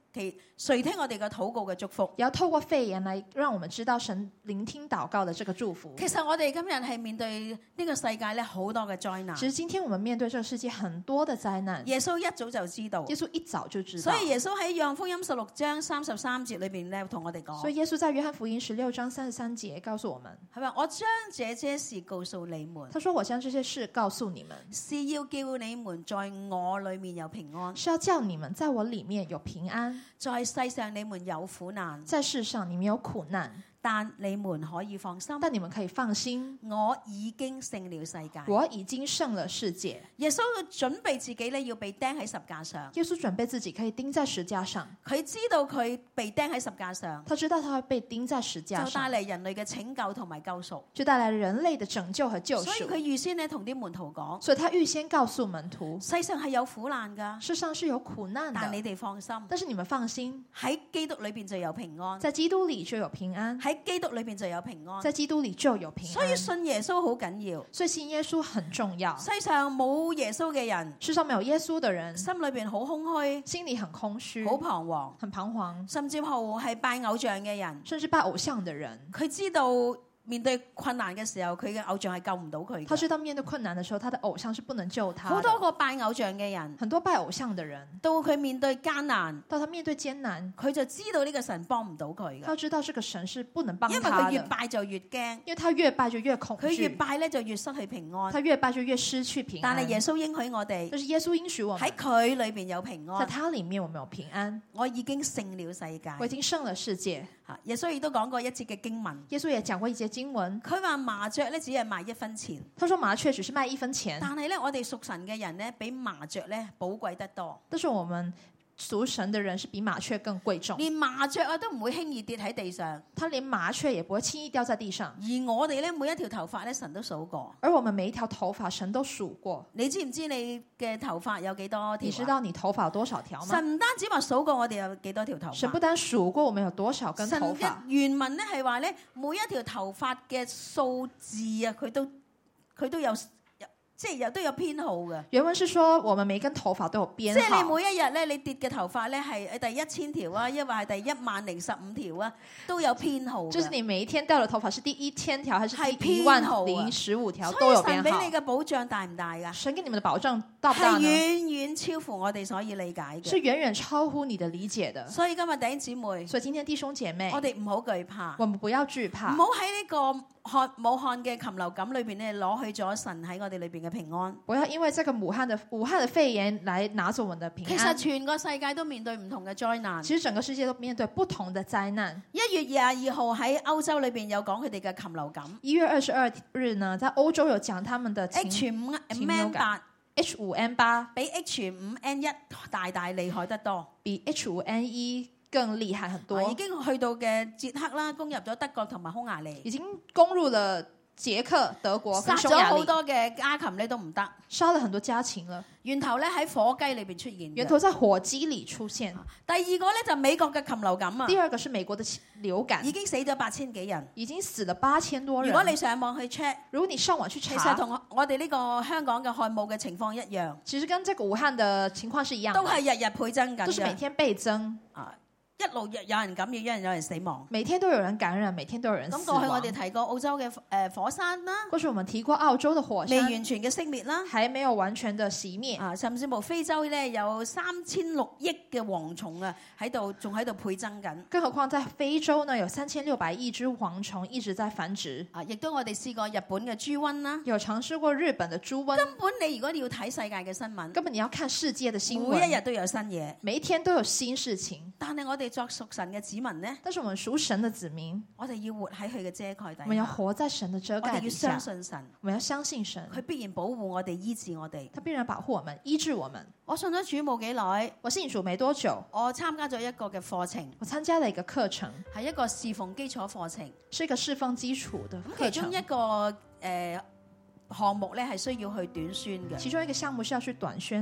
其垂聽我哋嘅禱告嘅祝福。 也要透過肺炎來讓我們知道神聆聽禱告的這個祝福。 其實我哋今日係面對呢個世界咧好多嘅災難。 其實今天我們面對這個世界很多的災難， 耶穌一早就知道， 耶穌一早就知道。 所以耶穌喺約翰福音十六章三十三節裏邊咧，同我哋講。 所以耶穌在約翰福音十六章三十三節告訴我們， 係咪？我將這些事告訴你們。 他說：我將這些事告訴你們， 是要叫你們在我裏面有平安， 是要叫你們在我裏面有平安。 在世上你們有苦難， 在世上你們有苦難， 但你們可以放心， 但你們可以放心， 我已經勝了世界。 我已經勝了世界。 耶穌準備自己咧要被釘喺十架上， 耶穌準備自己可以釘在十架上， 佢知道佢被釘喺十架上， 他知道他會被釘在十架就上， 帶嚟人類嘅拯救同埋救贖， 就帶來人類的拯救和救所以佢贖。 預先咧同啲門徒講， 所以他預先告訴門徒， 世上係有苦難噶， 世上是有苦難但你的， 哋放心， 但是你們放心， 喺基督裏邊就有平安， 在基督裏就有平安， 喺基督裏邊就有平安。 在基督裏就有平所以安。 信耶穌好緊要。 所以信耶穌很重要。 世上冇耶穌嘅人， 世上沒有耶穌的人， 心裏邊好空虛， 心裏很空虛， 好彷徨， 很彷徨， 甚至乎係拜偶像嘅人， 甚至拜偶像的人。 佢知道面對困難嘅時候，佢嘅偶像係救唔到佢嘅。 他知道面對困難的時候，他的偶像是不能救他的。 好多個拜偶像嘅人， 很多拜偶像的人， 到佢面對艱難， 到他面對艱難， 佢就知道呢個神幫唔到佢嘅， 他知道這個神是不能幫因為他佢越的， 拜就越驚， 因為他越拜就越恐佢越懼， 拜咧就越失去平安。 他越拜就越失去平安。 但係耶穌應許我哋但是耶穌應許我們喺佢裏邊有平在安， 他裡面我們有平安， 我已經勝了世界。 我已經勝了世界。 嚇，耶穌亦都講過一節嘅經文， 耶穌也講過一節經文， 佢話麻雀咧只係賣一分錢。 他說麻雀只是賣一分錢， 但係咧，我哋屬神嘅人咧，比麻雀咧寶貴得多。 但是我們屬神的人是比麻雀更貴重， 連麻雀啊都唔會輕易跌喺地上， 他連麻雀也不會輕易掉在地上。 而我哋咧每一條頭髮咧，神都數過。 而我們每一條頭髮神都數過。 你知唔知你嘅頭髮有幾多條啊？ 你知道你頭髮有多少條嗎？ 神唔單止話數過我哋有幾多條頭髮， 神不單數過我們有多少根頭神髮， 嘅原文咧係話咧，每一條頭髮嘅數字啊，佢都佢都有。即係有都有編號嘅， 原文是說我們每根頭髮都有編號。 即係你每一日咧，你跌嘅頭髮咧係第一千條啊，抑或係第一萬零十五條啊，都有編號嘅。 就是你每一天掉的頭髮是第一千條，還是係第一編號啊萬零十五條都有所以神俾編號。 你嘅保障大唔大㗎？ 神給你們的保障大不大係呢？ 遠遠超乎我哋所以理解嘅。 是遠遠超乎你的理解的。 所以今日弟兄姊妹， 所以今天弟兄姐妹， 我哋唔好懼怕， 我們不要懼唔怕， 好喺呢個漢武漢嘅禽流感裏邊咧攞去咗神喺我哋裏邊嘅平安。 不要因為這個武漢的武漢的肺炎來拿走我們的平其實安。 全個世界都面對唔同嘅災難。 其實整個世界都面對不同的災難。 一月廿二號喺歐洲裏邊有講佢哋嘅禽流感一月二十二日呢，在歐洲有講他們的禽 H 五禽 N 流感八 H 五 N 八比 H 五 N 一大大厲害得多， 比 H 五 N 一更厲害很多， 啊已經去到嘅捷克啦，攻入咗德國同埋匈牙利， 已經攻入了捷克、德國殺咗跟匈牙利， 好多嘅家禽咧都唔得。 殺了很多家禽了。 源頭咧喺火雞裏邊出現嘅， 源頭在火雞裡出現。 第二個咧就美國嘅禽流感啊， 第二個是美國的流感， 已經死咗八千幾人。 已經死了八千多人。 如果你上網去 check， 如果你上網去其實查， 同我哋呢個香港嘅漢姆嘅情況一樣， 其實跟這個武漢的情況是一樣的， 都係日日倍增緊都是每嘅。 天倍增， 啊，一路有有人感染，有人有人死亡。 每天都有人感染，每天都有人咁死亡。 過去我哋提過澳洲嘅誒火山啦， 過去我們提過澳洲的火未山完全嘅熄滅啦。 還沒有完全的熄滅， 啊，甚至乎非洲咧有三千六億嘅蝗蟲啊，喺度仲喺度倍增緊。 更何況在非洲呢，有三千六百億隻蝗蟲一直在繁殖。 啊，亦都我哋試過日本嘅豬瘟啦。 有嘗試過日本的豬瘟， 根本你如果你要睇世界嘅新聞， 根本你要看世界的新聞， 每一日都有新嘢。 每一天都有新事情。 但係我哋作屬神嘅子民呢， 但是我們屬神的子民， 我哋要活喺佢嘅遮蓋底我們要下， 活在神的遮我哋要蓋底下相，信神， 我們要相信神， 佢必然保護我哋、醫治我哋。 他必然保護我們、醫治我們。 我信咗主冇幾耐， 我信主沒多久， 我參加咗一個嘅課程， 我參加了一個課程， 係一個侍奉基礎課程。 是一個侍奉基礎的咁課程其中一。個誒、呃、項目咧係需要去短宣嘅。 其中一個項目是要去短宣的。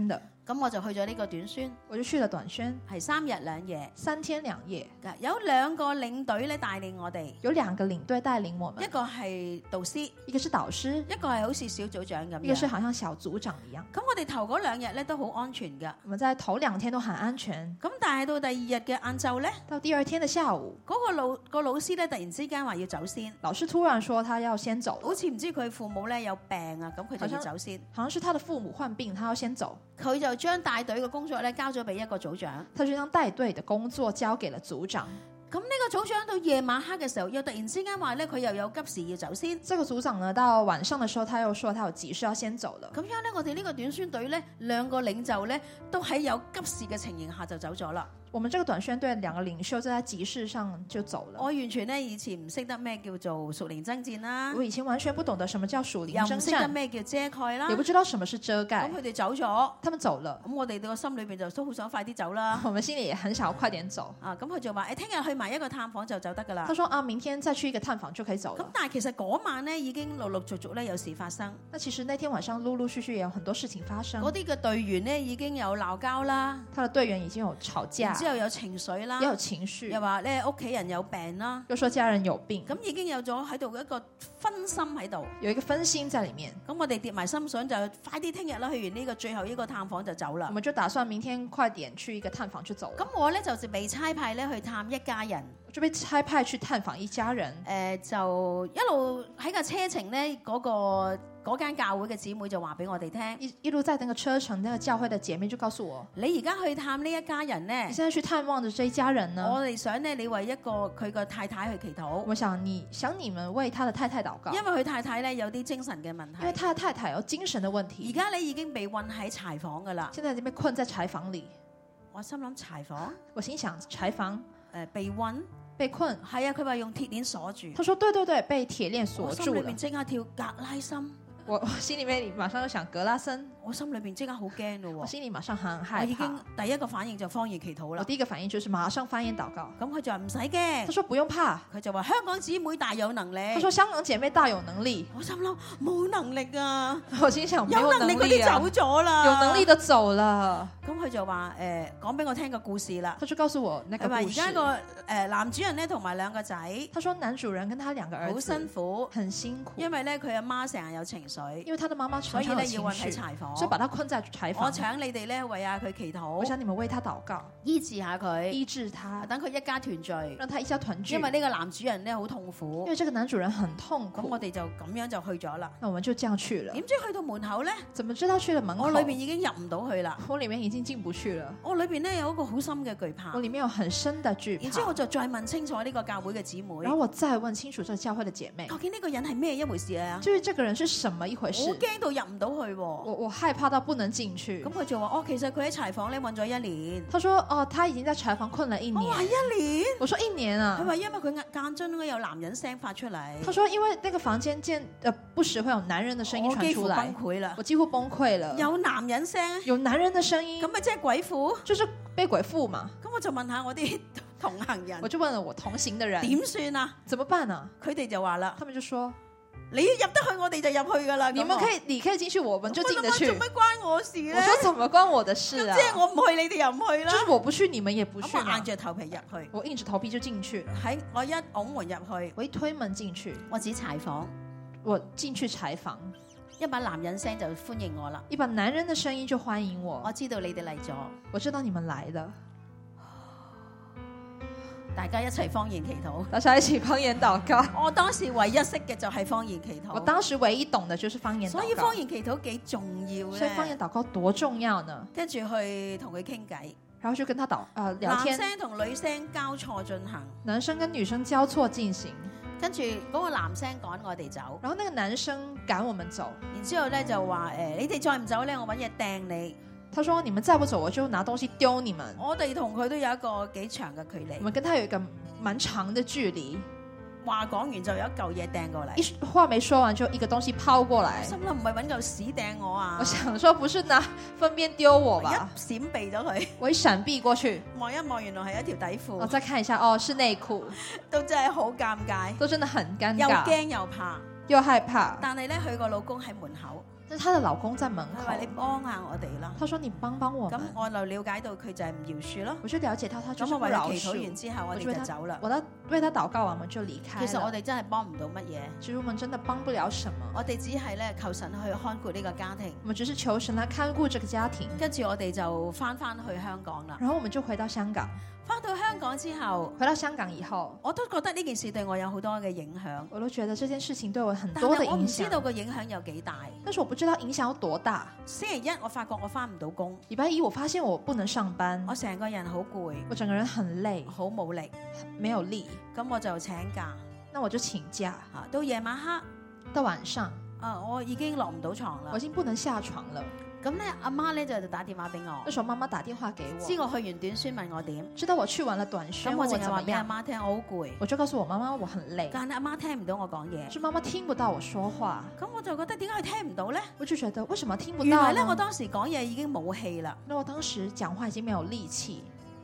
咁我就去咗呢個短宣， 我就去了短宣， 係三日兩夜。 三天兩夜， 有兩個領隊咧帶領我哋， 有兩個領隊帶領我們， 一個係導師， 一個是導師， 一個係好似小組長咁一個是樣。 好像小組長一樣。 咁我哋頭嗰兩日咧都好安全㗎。 我們在頭兩天都很安全， 咁但係到第二日嘅晏晝咧， 到第二天的下午， 嗰、個老、個老師咧突然之間話要走先， 老師突然說他要先走了， 好似唔知佢父母咧有病啊，咁佢就要走先。 好像是他的父母患病，他要先走， 佢就將帶隊嘅工作咧交咗俾一個組長。 他就將帶隊的工作交給了組長。 咁呢個組長到夜晚黑嘅時候，又突然之間話咧佢又有急事要走先。 這個組長呢，到晚上的時候，他又說他有急事要先走了。 咁樣咧，我哋呢個短宣隊咧，兩個領袖咧都喺有急事嘅情形下就走咗啦。 我們這個短宣隊兩個領袖就在急事上就走了。 我完全咧以前唔識得咩叫做屬靈爭戰啦， 我以前完全不懂得什麼叫屬靈又爭唔識得戰， 咩叫遮蓋啦也。不知道什麼是遮蓋咁。佢哋走咗， 他們走了， 咁我哋個心裏邊就都好想快啲走啦。 我們心裡也很想要快點走。 啊，咁佢就話：誒，聽日去埋一個探訪就走得㗎啦他。說啊，明天再去一個探訪就可以走咁了。 但係其實嗰晚咧已經陸陸續續咧有事發生， 那其實那天晚上陸陸續續也有很多事情發生。 嗰啲嘅隊員咧已經有鬧交啦， 他的隊員已經有吵架然，之後有情緒啦， 也有情緒， 又話咧屋企人有病啦， 又說家人有病， 咁已經有咗喺度一個分心喺度。 有一個分心在裡面。 咁我哋跌埋心水就快啲聽日啦，去完呢個最後一個探訪就走啦我。們就打算明天快點去一個探訪就走了。 咁我咧就是被差派咧去探一家人。 我就被差派去探訪一家人。 誒、就一路喺個車程咧，嗰、個嗰間教會嘅姊妹就話俾我哋聽： 一一路在那個車程，那個教會的姐妹就告訴我， 你而家去探呢一家人咧你，現在去探望的這一家人呢， 我哋想咧你為一個佢個太太去祈禱， 我想你想你們為他的太太禱告， 因為佢太太咧有啲精神嘅問因為題。 他的太太有精神的問而題， 家你已經被困喺柴房噶啦。 現在已經被困在柴房裡。 我心諗柴房我心想柴房誒、被困被困， 係啊，佢話用鐵鏈鎖住。 他說對對對，被鐵鏈我鎖住了心裏邊。即刻跳格拉森， 我我心裡面馬上就想格拉森， 我心裏邊即刻好驚咯喎。 我心裡馬上很我害怕已經。第一個反應就方言祈禱啦。 我第一個反應就是馬上翻言禱告。 咁佢就話唔使他驚， 說不用怕， 佢就話香港姊妹大有能力。 他說香港姐妹大有能力。 我心諗冇能力啊， 我心想沒有有能力嗰能力啊， 啲走咗啦。 有能力的走了。 咁佢就話誒講俾我聽個故事啦。 他就告訴我那個佢話而故事。 家個誒男主人咧同埋兩個仔他說男主人跟他兩個兒好辛子苦， 很辛苦， 因為咧佢阿媽成日有情緒， 因為他的媽媽所以常常有情咧要困喺緒， 柴房。 所以把他困在柴我房。 請你哋咧為下佢祈我禱， 想你們為他禱告， 醫治下佢， 醫治他， 等佢一家團聚。 讓他一家團聚。 因為呢個男主人咧好痛苦因，為這個男主人很痛苦咁我，哋就咁樣就去咗啦。 那我們就這樣去了。 點知去到門口咧， 怎麼知道去了門口？ 我裏邊已經入唔到去啦。 我裡面已經進不去了， 我裏邊咧有一個好深嘅懼怕我。裡面有很深的懼然之後我怕。 就再問清楚呢個教會嘅姊妹， 然後我再問清楚這個教會的姐妹， 究竟呢個人係咩一回事啊？ 至於這個人是什麼一回我事， 驚到入唔到去喎。 我我害怕到不能進去咁。佢就話：哦，其實佢喺柴房咧困咗一年。 他說：哦，他已經在柴房困了一年。 我話一年， 我說一年佢啊。 話因為佢間中都有男人聲發出嚟。 他說因為那個房間見呃不時會有男人的聲音我幾乎傳出來崩，潰啦我，幾乎崩潰了。 有男人聲， 有男人的聲音咁，咪即係鬼附。 就是被鬼附嘛。 咁我就問下我啲同行人我就問了我同行的人點算啊？ 怎麼辦呢？ 佢哋就話啦： 他們就說你入得去，我哋就入去噶啦。 你們可以，你可以進去，我們就進得去。 做乜關我事咧我？說怎麼關我的事啊即？係我唔去，你哋又唔去啦就。是我不去，你們也不去嘛咁我硬。着頭皮入去， 我硬着頭皮就進去了。 喺我一拱門入去， 我一推門進去， 我指柴房， 我進去柴房， 一把男人聲就歡迎我啦。 一把男人的聲音就歡迎我。 我知道你哋嚟咗， 我知道你們來了， 大家一齊方言祈禱。 大家一起方言禱告。 我當時唯一識嘅就係方言祈禱， 我當時唯一懂的就是方言禱告。 所以方言祈禱幾重要所以方言咧。 禱告多重要呢？ 跟住去同佢傾偈， 然後就跟他禱呃聊男天， 聲同女聲交錯進行， 男生跟女生交錯進行， 跟住嗰個男聲趕我哋走， 然後那個男生趕我們走， 然之後咧就話誒、你哋再唔走咧，我揾嘢掟你。 他說你們再不走，我就拿東西丟你們。 我哋同佢都有一個幾長嘅距我離， 們跟他有一個蠻長的距離， 話講完就有一嚿嘢掟過嚟。 一話沒說完就一個東西拋過來。 心諗唔係揾嚿屎掟我啊！ 我想說不是拿糞便丟我一吧？ 閃避咗佢， 我一閃避過去， 望一望原來係一條底褲， 我再看一下，哦，是內褲， 都真係好尷尬， 都真的很尷又尬， 驚又怕。 又害怕。 但係咧，佢個老公喺門口， 但是她的老公在门佢口話，你幫下我哋啦。 她說你幫幫我咁們。 我就了解到佢就係唔饒恕咯。 我就了解到她就咁我為是不饒佢祈禱完恕。 之後，我哋我就為他就走啦。 我為他禱告完，我們就離開了。 其實我哋真係幫唔到乜嘢， 其實我們真的幫不了什麼， 我哋只係咧求神去看顧呢個家庭。 我們只是求神來看顧這個家庭。 跟住我哋就翻翻去香港啦。 然後我們就回到香港。 翻到香港之後， 回到香港以後， 我都覺得呢件事對我有好多嘅影響。 我都覺得這件事情對我很但多的影係我唔知響。 道個影響有幾大。 但是我不知道影響有多大。 星期一我發覺我翻唔到工， 禮拜一我發現我不能上班， 我成個人好攰， 我整個人很累， 好冇力， 沒有力。 咁我就請假。 那我就請假。 啊，到夜晚黑， 到晚上， 啊，我已經落唔到床啦我已。經不能下床了。 咁咧，阿媽咧就就打電話俾我那，時候媽媽打電話給我， 知我去完短宣問我點， 知道我去完了短宣， 咁問我怎麼我淨係話俾阿樣， 媽聽我好攰， 我就告訴我媽媽我很累， 但係阿媽聽唔到我講嘢， 是媽媽聽不到我說話， 咁我就覺得點解佢聽唔到咧？ 我就覺得為什麼聽不原來到咧，我呢？ 當時講嘢已經冇氣啦。 那我當時講話已經沒有力氣，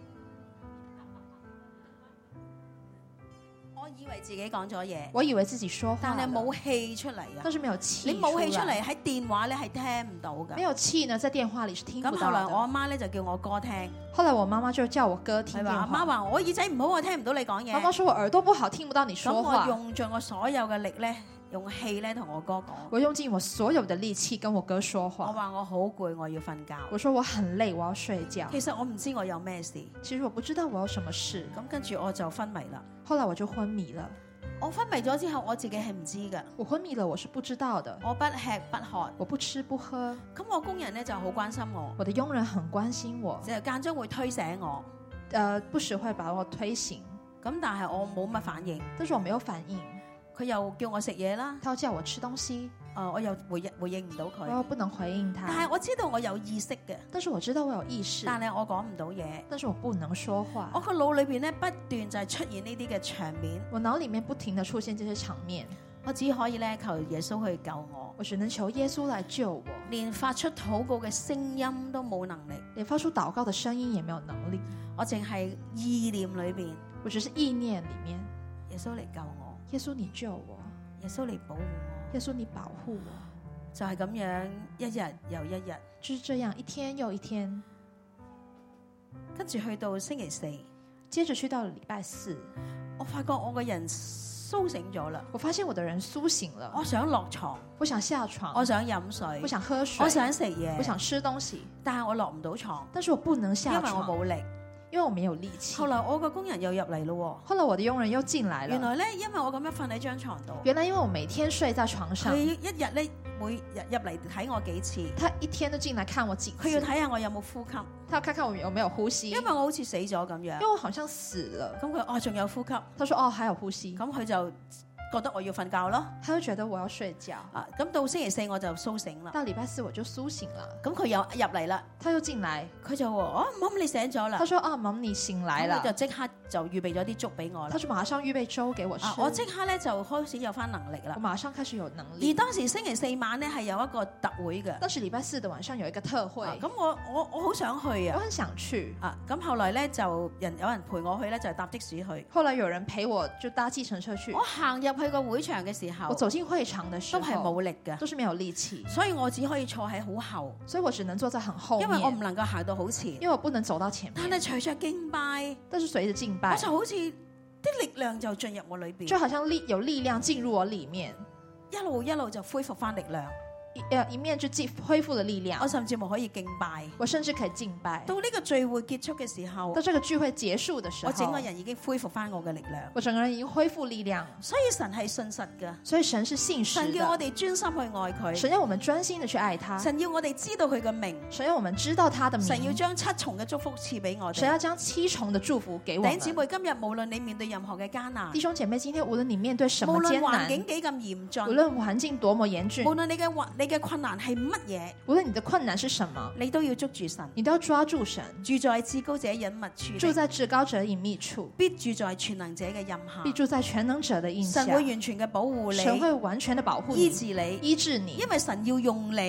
我以為自己講咗嘢， 我以為自己說話了， 但係冇氣出嚟啊！ 但是沒有氣， 你冇氣出嚟，喺電話咧係聽唔到噶沒。有氣呢，在電話裡是聽不到咁後來我的。 阿媽咧就叫我哥聽， 後來我媽媽就叫我哥聽電係話阿媽話， 話我耳仔唔好，我聽唔到你講嘢。 媽媽說我耳朵不好，聽不到你咁我說話。 用盡我所有嘅力咧，用氣咧同我哥講， 我用盡我所有的力氣跟我哥說我話。 話我好攰，我要瞓覺。 我說我很累，我要睡覺。 其實我唔知我有咩事， 其實我不知道我有什麼事。 咁跟住我就昏迷啦。 後來我就昏迷了。 我昏迷咗之後，我自己係唔知噶， 我昏迷了，我是不知道的。 我不吃不喝。 我不吃不喝。 咁我工人咧就好關心我， 我的傭人很關心我， 就間中會推醒我， 呃，不時會把我推醒， 咁但係我冇乜反應。 但是我沒有反應。 佢又叫我食嘢啦， 他要叫我吃東西， 誒我又回應回應唔到我佢。 又不能回應他。 但係我知道我有意識嘅， 但是我知道我有意識， 但係我講唔到嘢。 但是我不能說話。 我個腦裏邊咧不斷就係出現呢啲嘅場面， 我腦裡面不停地出現這些場面， 我只可以咧求耶穌去救我， 我只能求耶穌來救我， 連發出禱告嘅聲音都冇能力， 連發出禱告的聲音也沒有能力。 我淨係意念裏邊， 我只是意念裡面， 耶穌嚟救我， 耶穌你救我， 耶穌嚟保護我， 耶穌你保護我， 就係咁樣一日又一日， 就是這樣一天又一天。 跟住去到星期四， 接着去到了禮拜四， 我發覺我個人甦醒咗啦， 我發現我的人甦醒了， 我想落床， 我想下床， 我想飲水， 我想喝水， 我想食嘢， 我想吃東西， 但係我落唔到床， 但是我不能因為下床， 我冇力。 因為我沒有力氣。 後來我個工人又入嚟咯， 後來我的傭人又進來了。 原來咧，因為我咁樣瞓喺張床度， 原來因為我每天睡在床上佢，一日咧每日入嚟睇我幾次， 他一天都進來看我幾次。 佢要睇下我有冇呼吸， 他要看看我有沒有呼吸， 因為我好似死咗咁樣因。為我好像死了。 咁佢哦仲有呼吸， 他說哦還有呼吸， 咁佢就覺得我要瞓覺咯。 他就覺得我要睡覺。 啊，咁到星期四我就甦醒啦。 到禮拜四我就甦醒了， 咁佢又入嚟啦， 他又進來， 佢就話：哦，媽你醒咗啦他。說啊媽你醒來咁佢就了， 即刻就預備咗啲粥俾我啦他。就馬上預備粥給我吃啊，，我即刻咧就開始有翻能力啦我。馬上開始有能而力。 當時星期四晚咧係有一個特會嘅， 當時禮拜四的晚上有一個特會， 啊咁我我我好想去啊。 我很想去。 啊，咁後來咧就人有人陪我去咧，就係搭的士去。 後來有人陪我就搭計程車去我，行入去個會場嘅時候， 我走進會場的時都係候冇力嘅， 都是沒有力氣， 所以我只可以坐喺好後， 所以我只能坐在很後面， 因為我唔能夠行到好前。 因為我不能走到前面。 但係隨着敬拜， 但是隨着敬我拜， 就好似啲力量就進入我裏邊， 就好像力有力量進入我裡面， 一路一路就恢復翻力量。 一呃一面就繼恢復了力量我。甚至乎可以敬拜。 我甚至可以敬拜。 到呢個聚會結束嘅時候到，這個聚會結束的時候， 我整個人已經恢復翻我嘅力量。 我整個人已經恢復力量。 所以神係信實嘅， 所以神是信實神要我的， 哋專心去愛佢， 神要我們專心的去愛他， 神要我哋知道佢嘅名， 神要我們知道他的神要名， 將七重嘅祝福賜俾我哋。 神要將七重的祝福給我們。 弟兄姊妹，今日無論你面對任何嘅艱難弟，兄姐妹，今天無論你面對什麼無論環艱難， 境幾咁嚴峻， 無論環境多麼嚴峻， 無論你嘅環你嘅困難係乜嘢， 無論你的困難是什麼， 你都要捉住神， 你都要抓住神， 住在至高者隱密處， 住在至高者隱秘處， 必住在全能者嘅蔭必下。 住在全能者的蔭下神。會完全嘅保護神會你， 完全的保護你， 醫治你， 醫治你， 因為神要用你， 因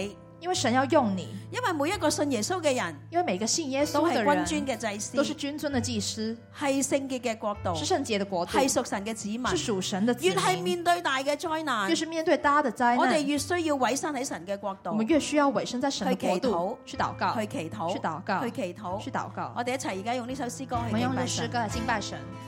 因為神要用你， 因為每一個信耶穌嘅人因為每個信耶都穌的係君人尊嘅祭司， 都是君尊的祭司， 係聖潔嘅國度， 是聖潔的國度， 係屬神嘅子民。 是屬神的子越係民。 面對大嘅災難， 越是面對大的災我哋難， 越需要委身喺神嘅國度， 我們越需要委身在神的國度去去禱告， 去祈禱， 去禱告， 去祈禱， 去禱告。 我哋一齊而家用呢首詩歌去我們用敬拜神這詩歌來敬拜神。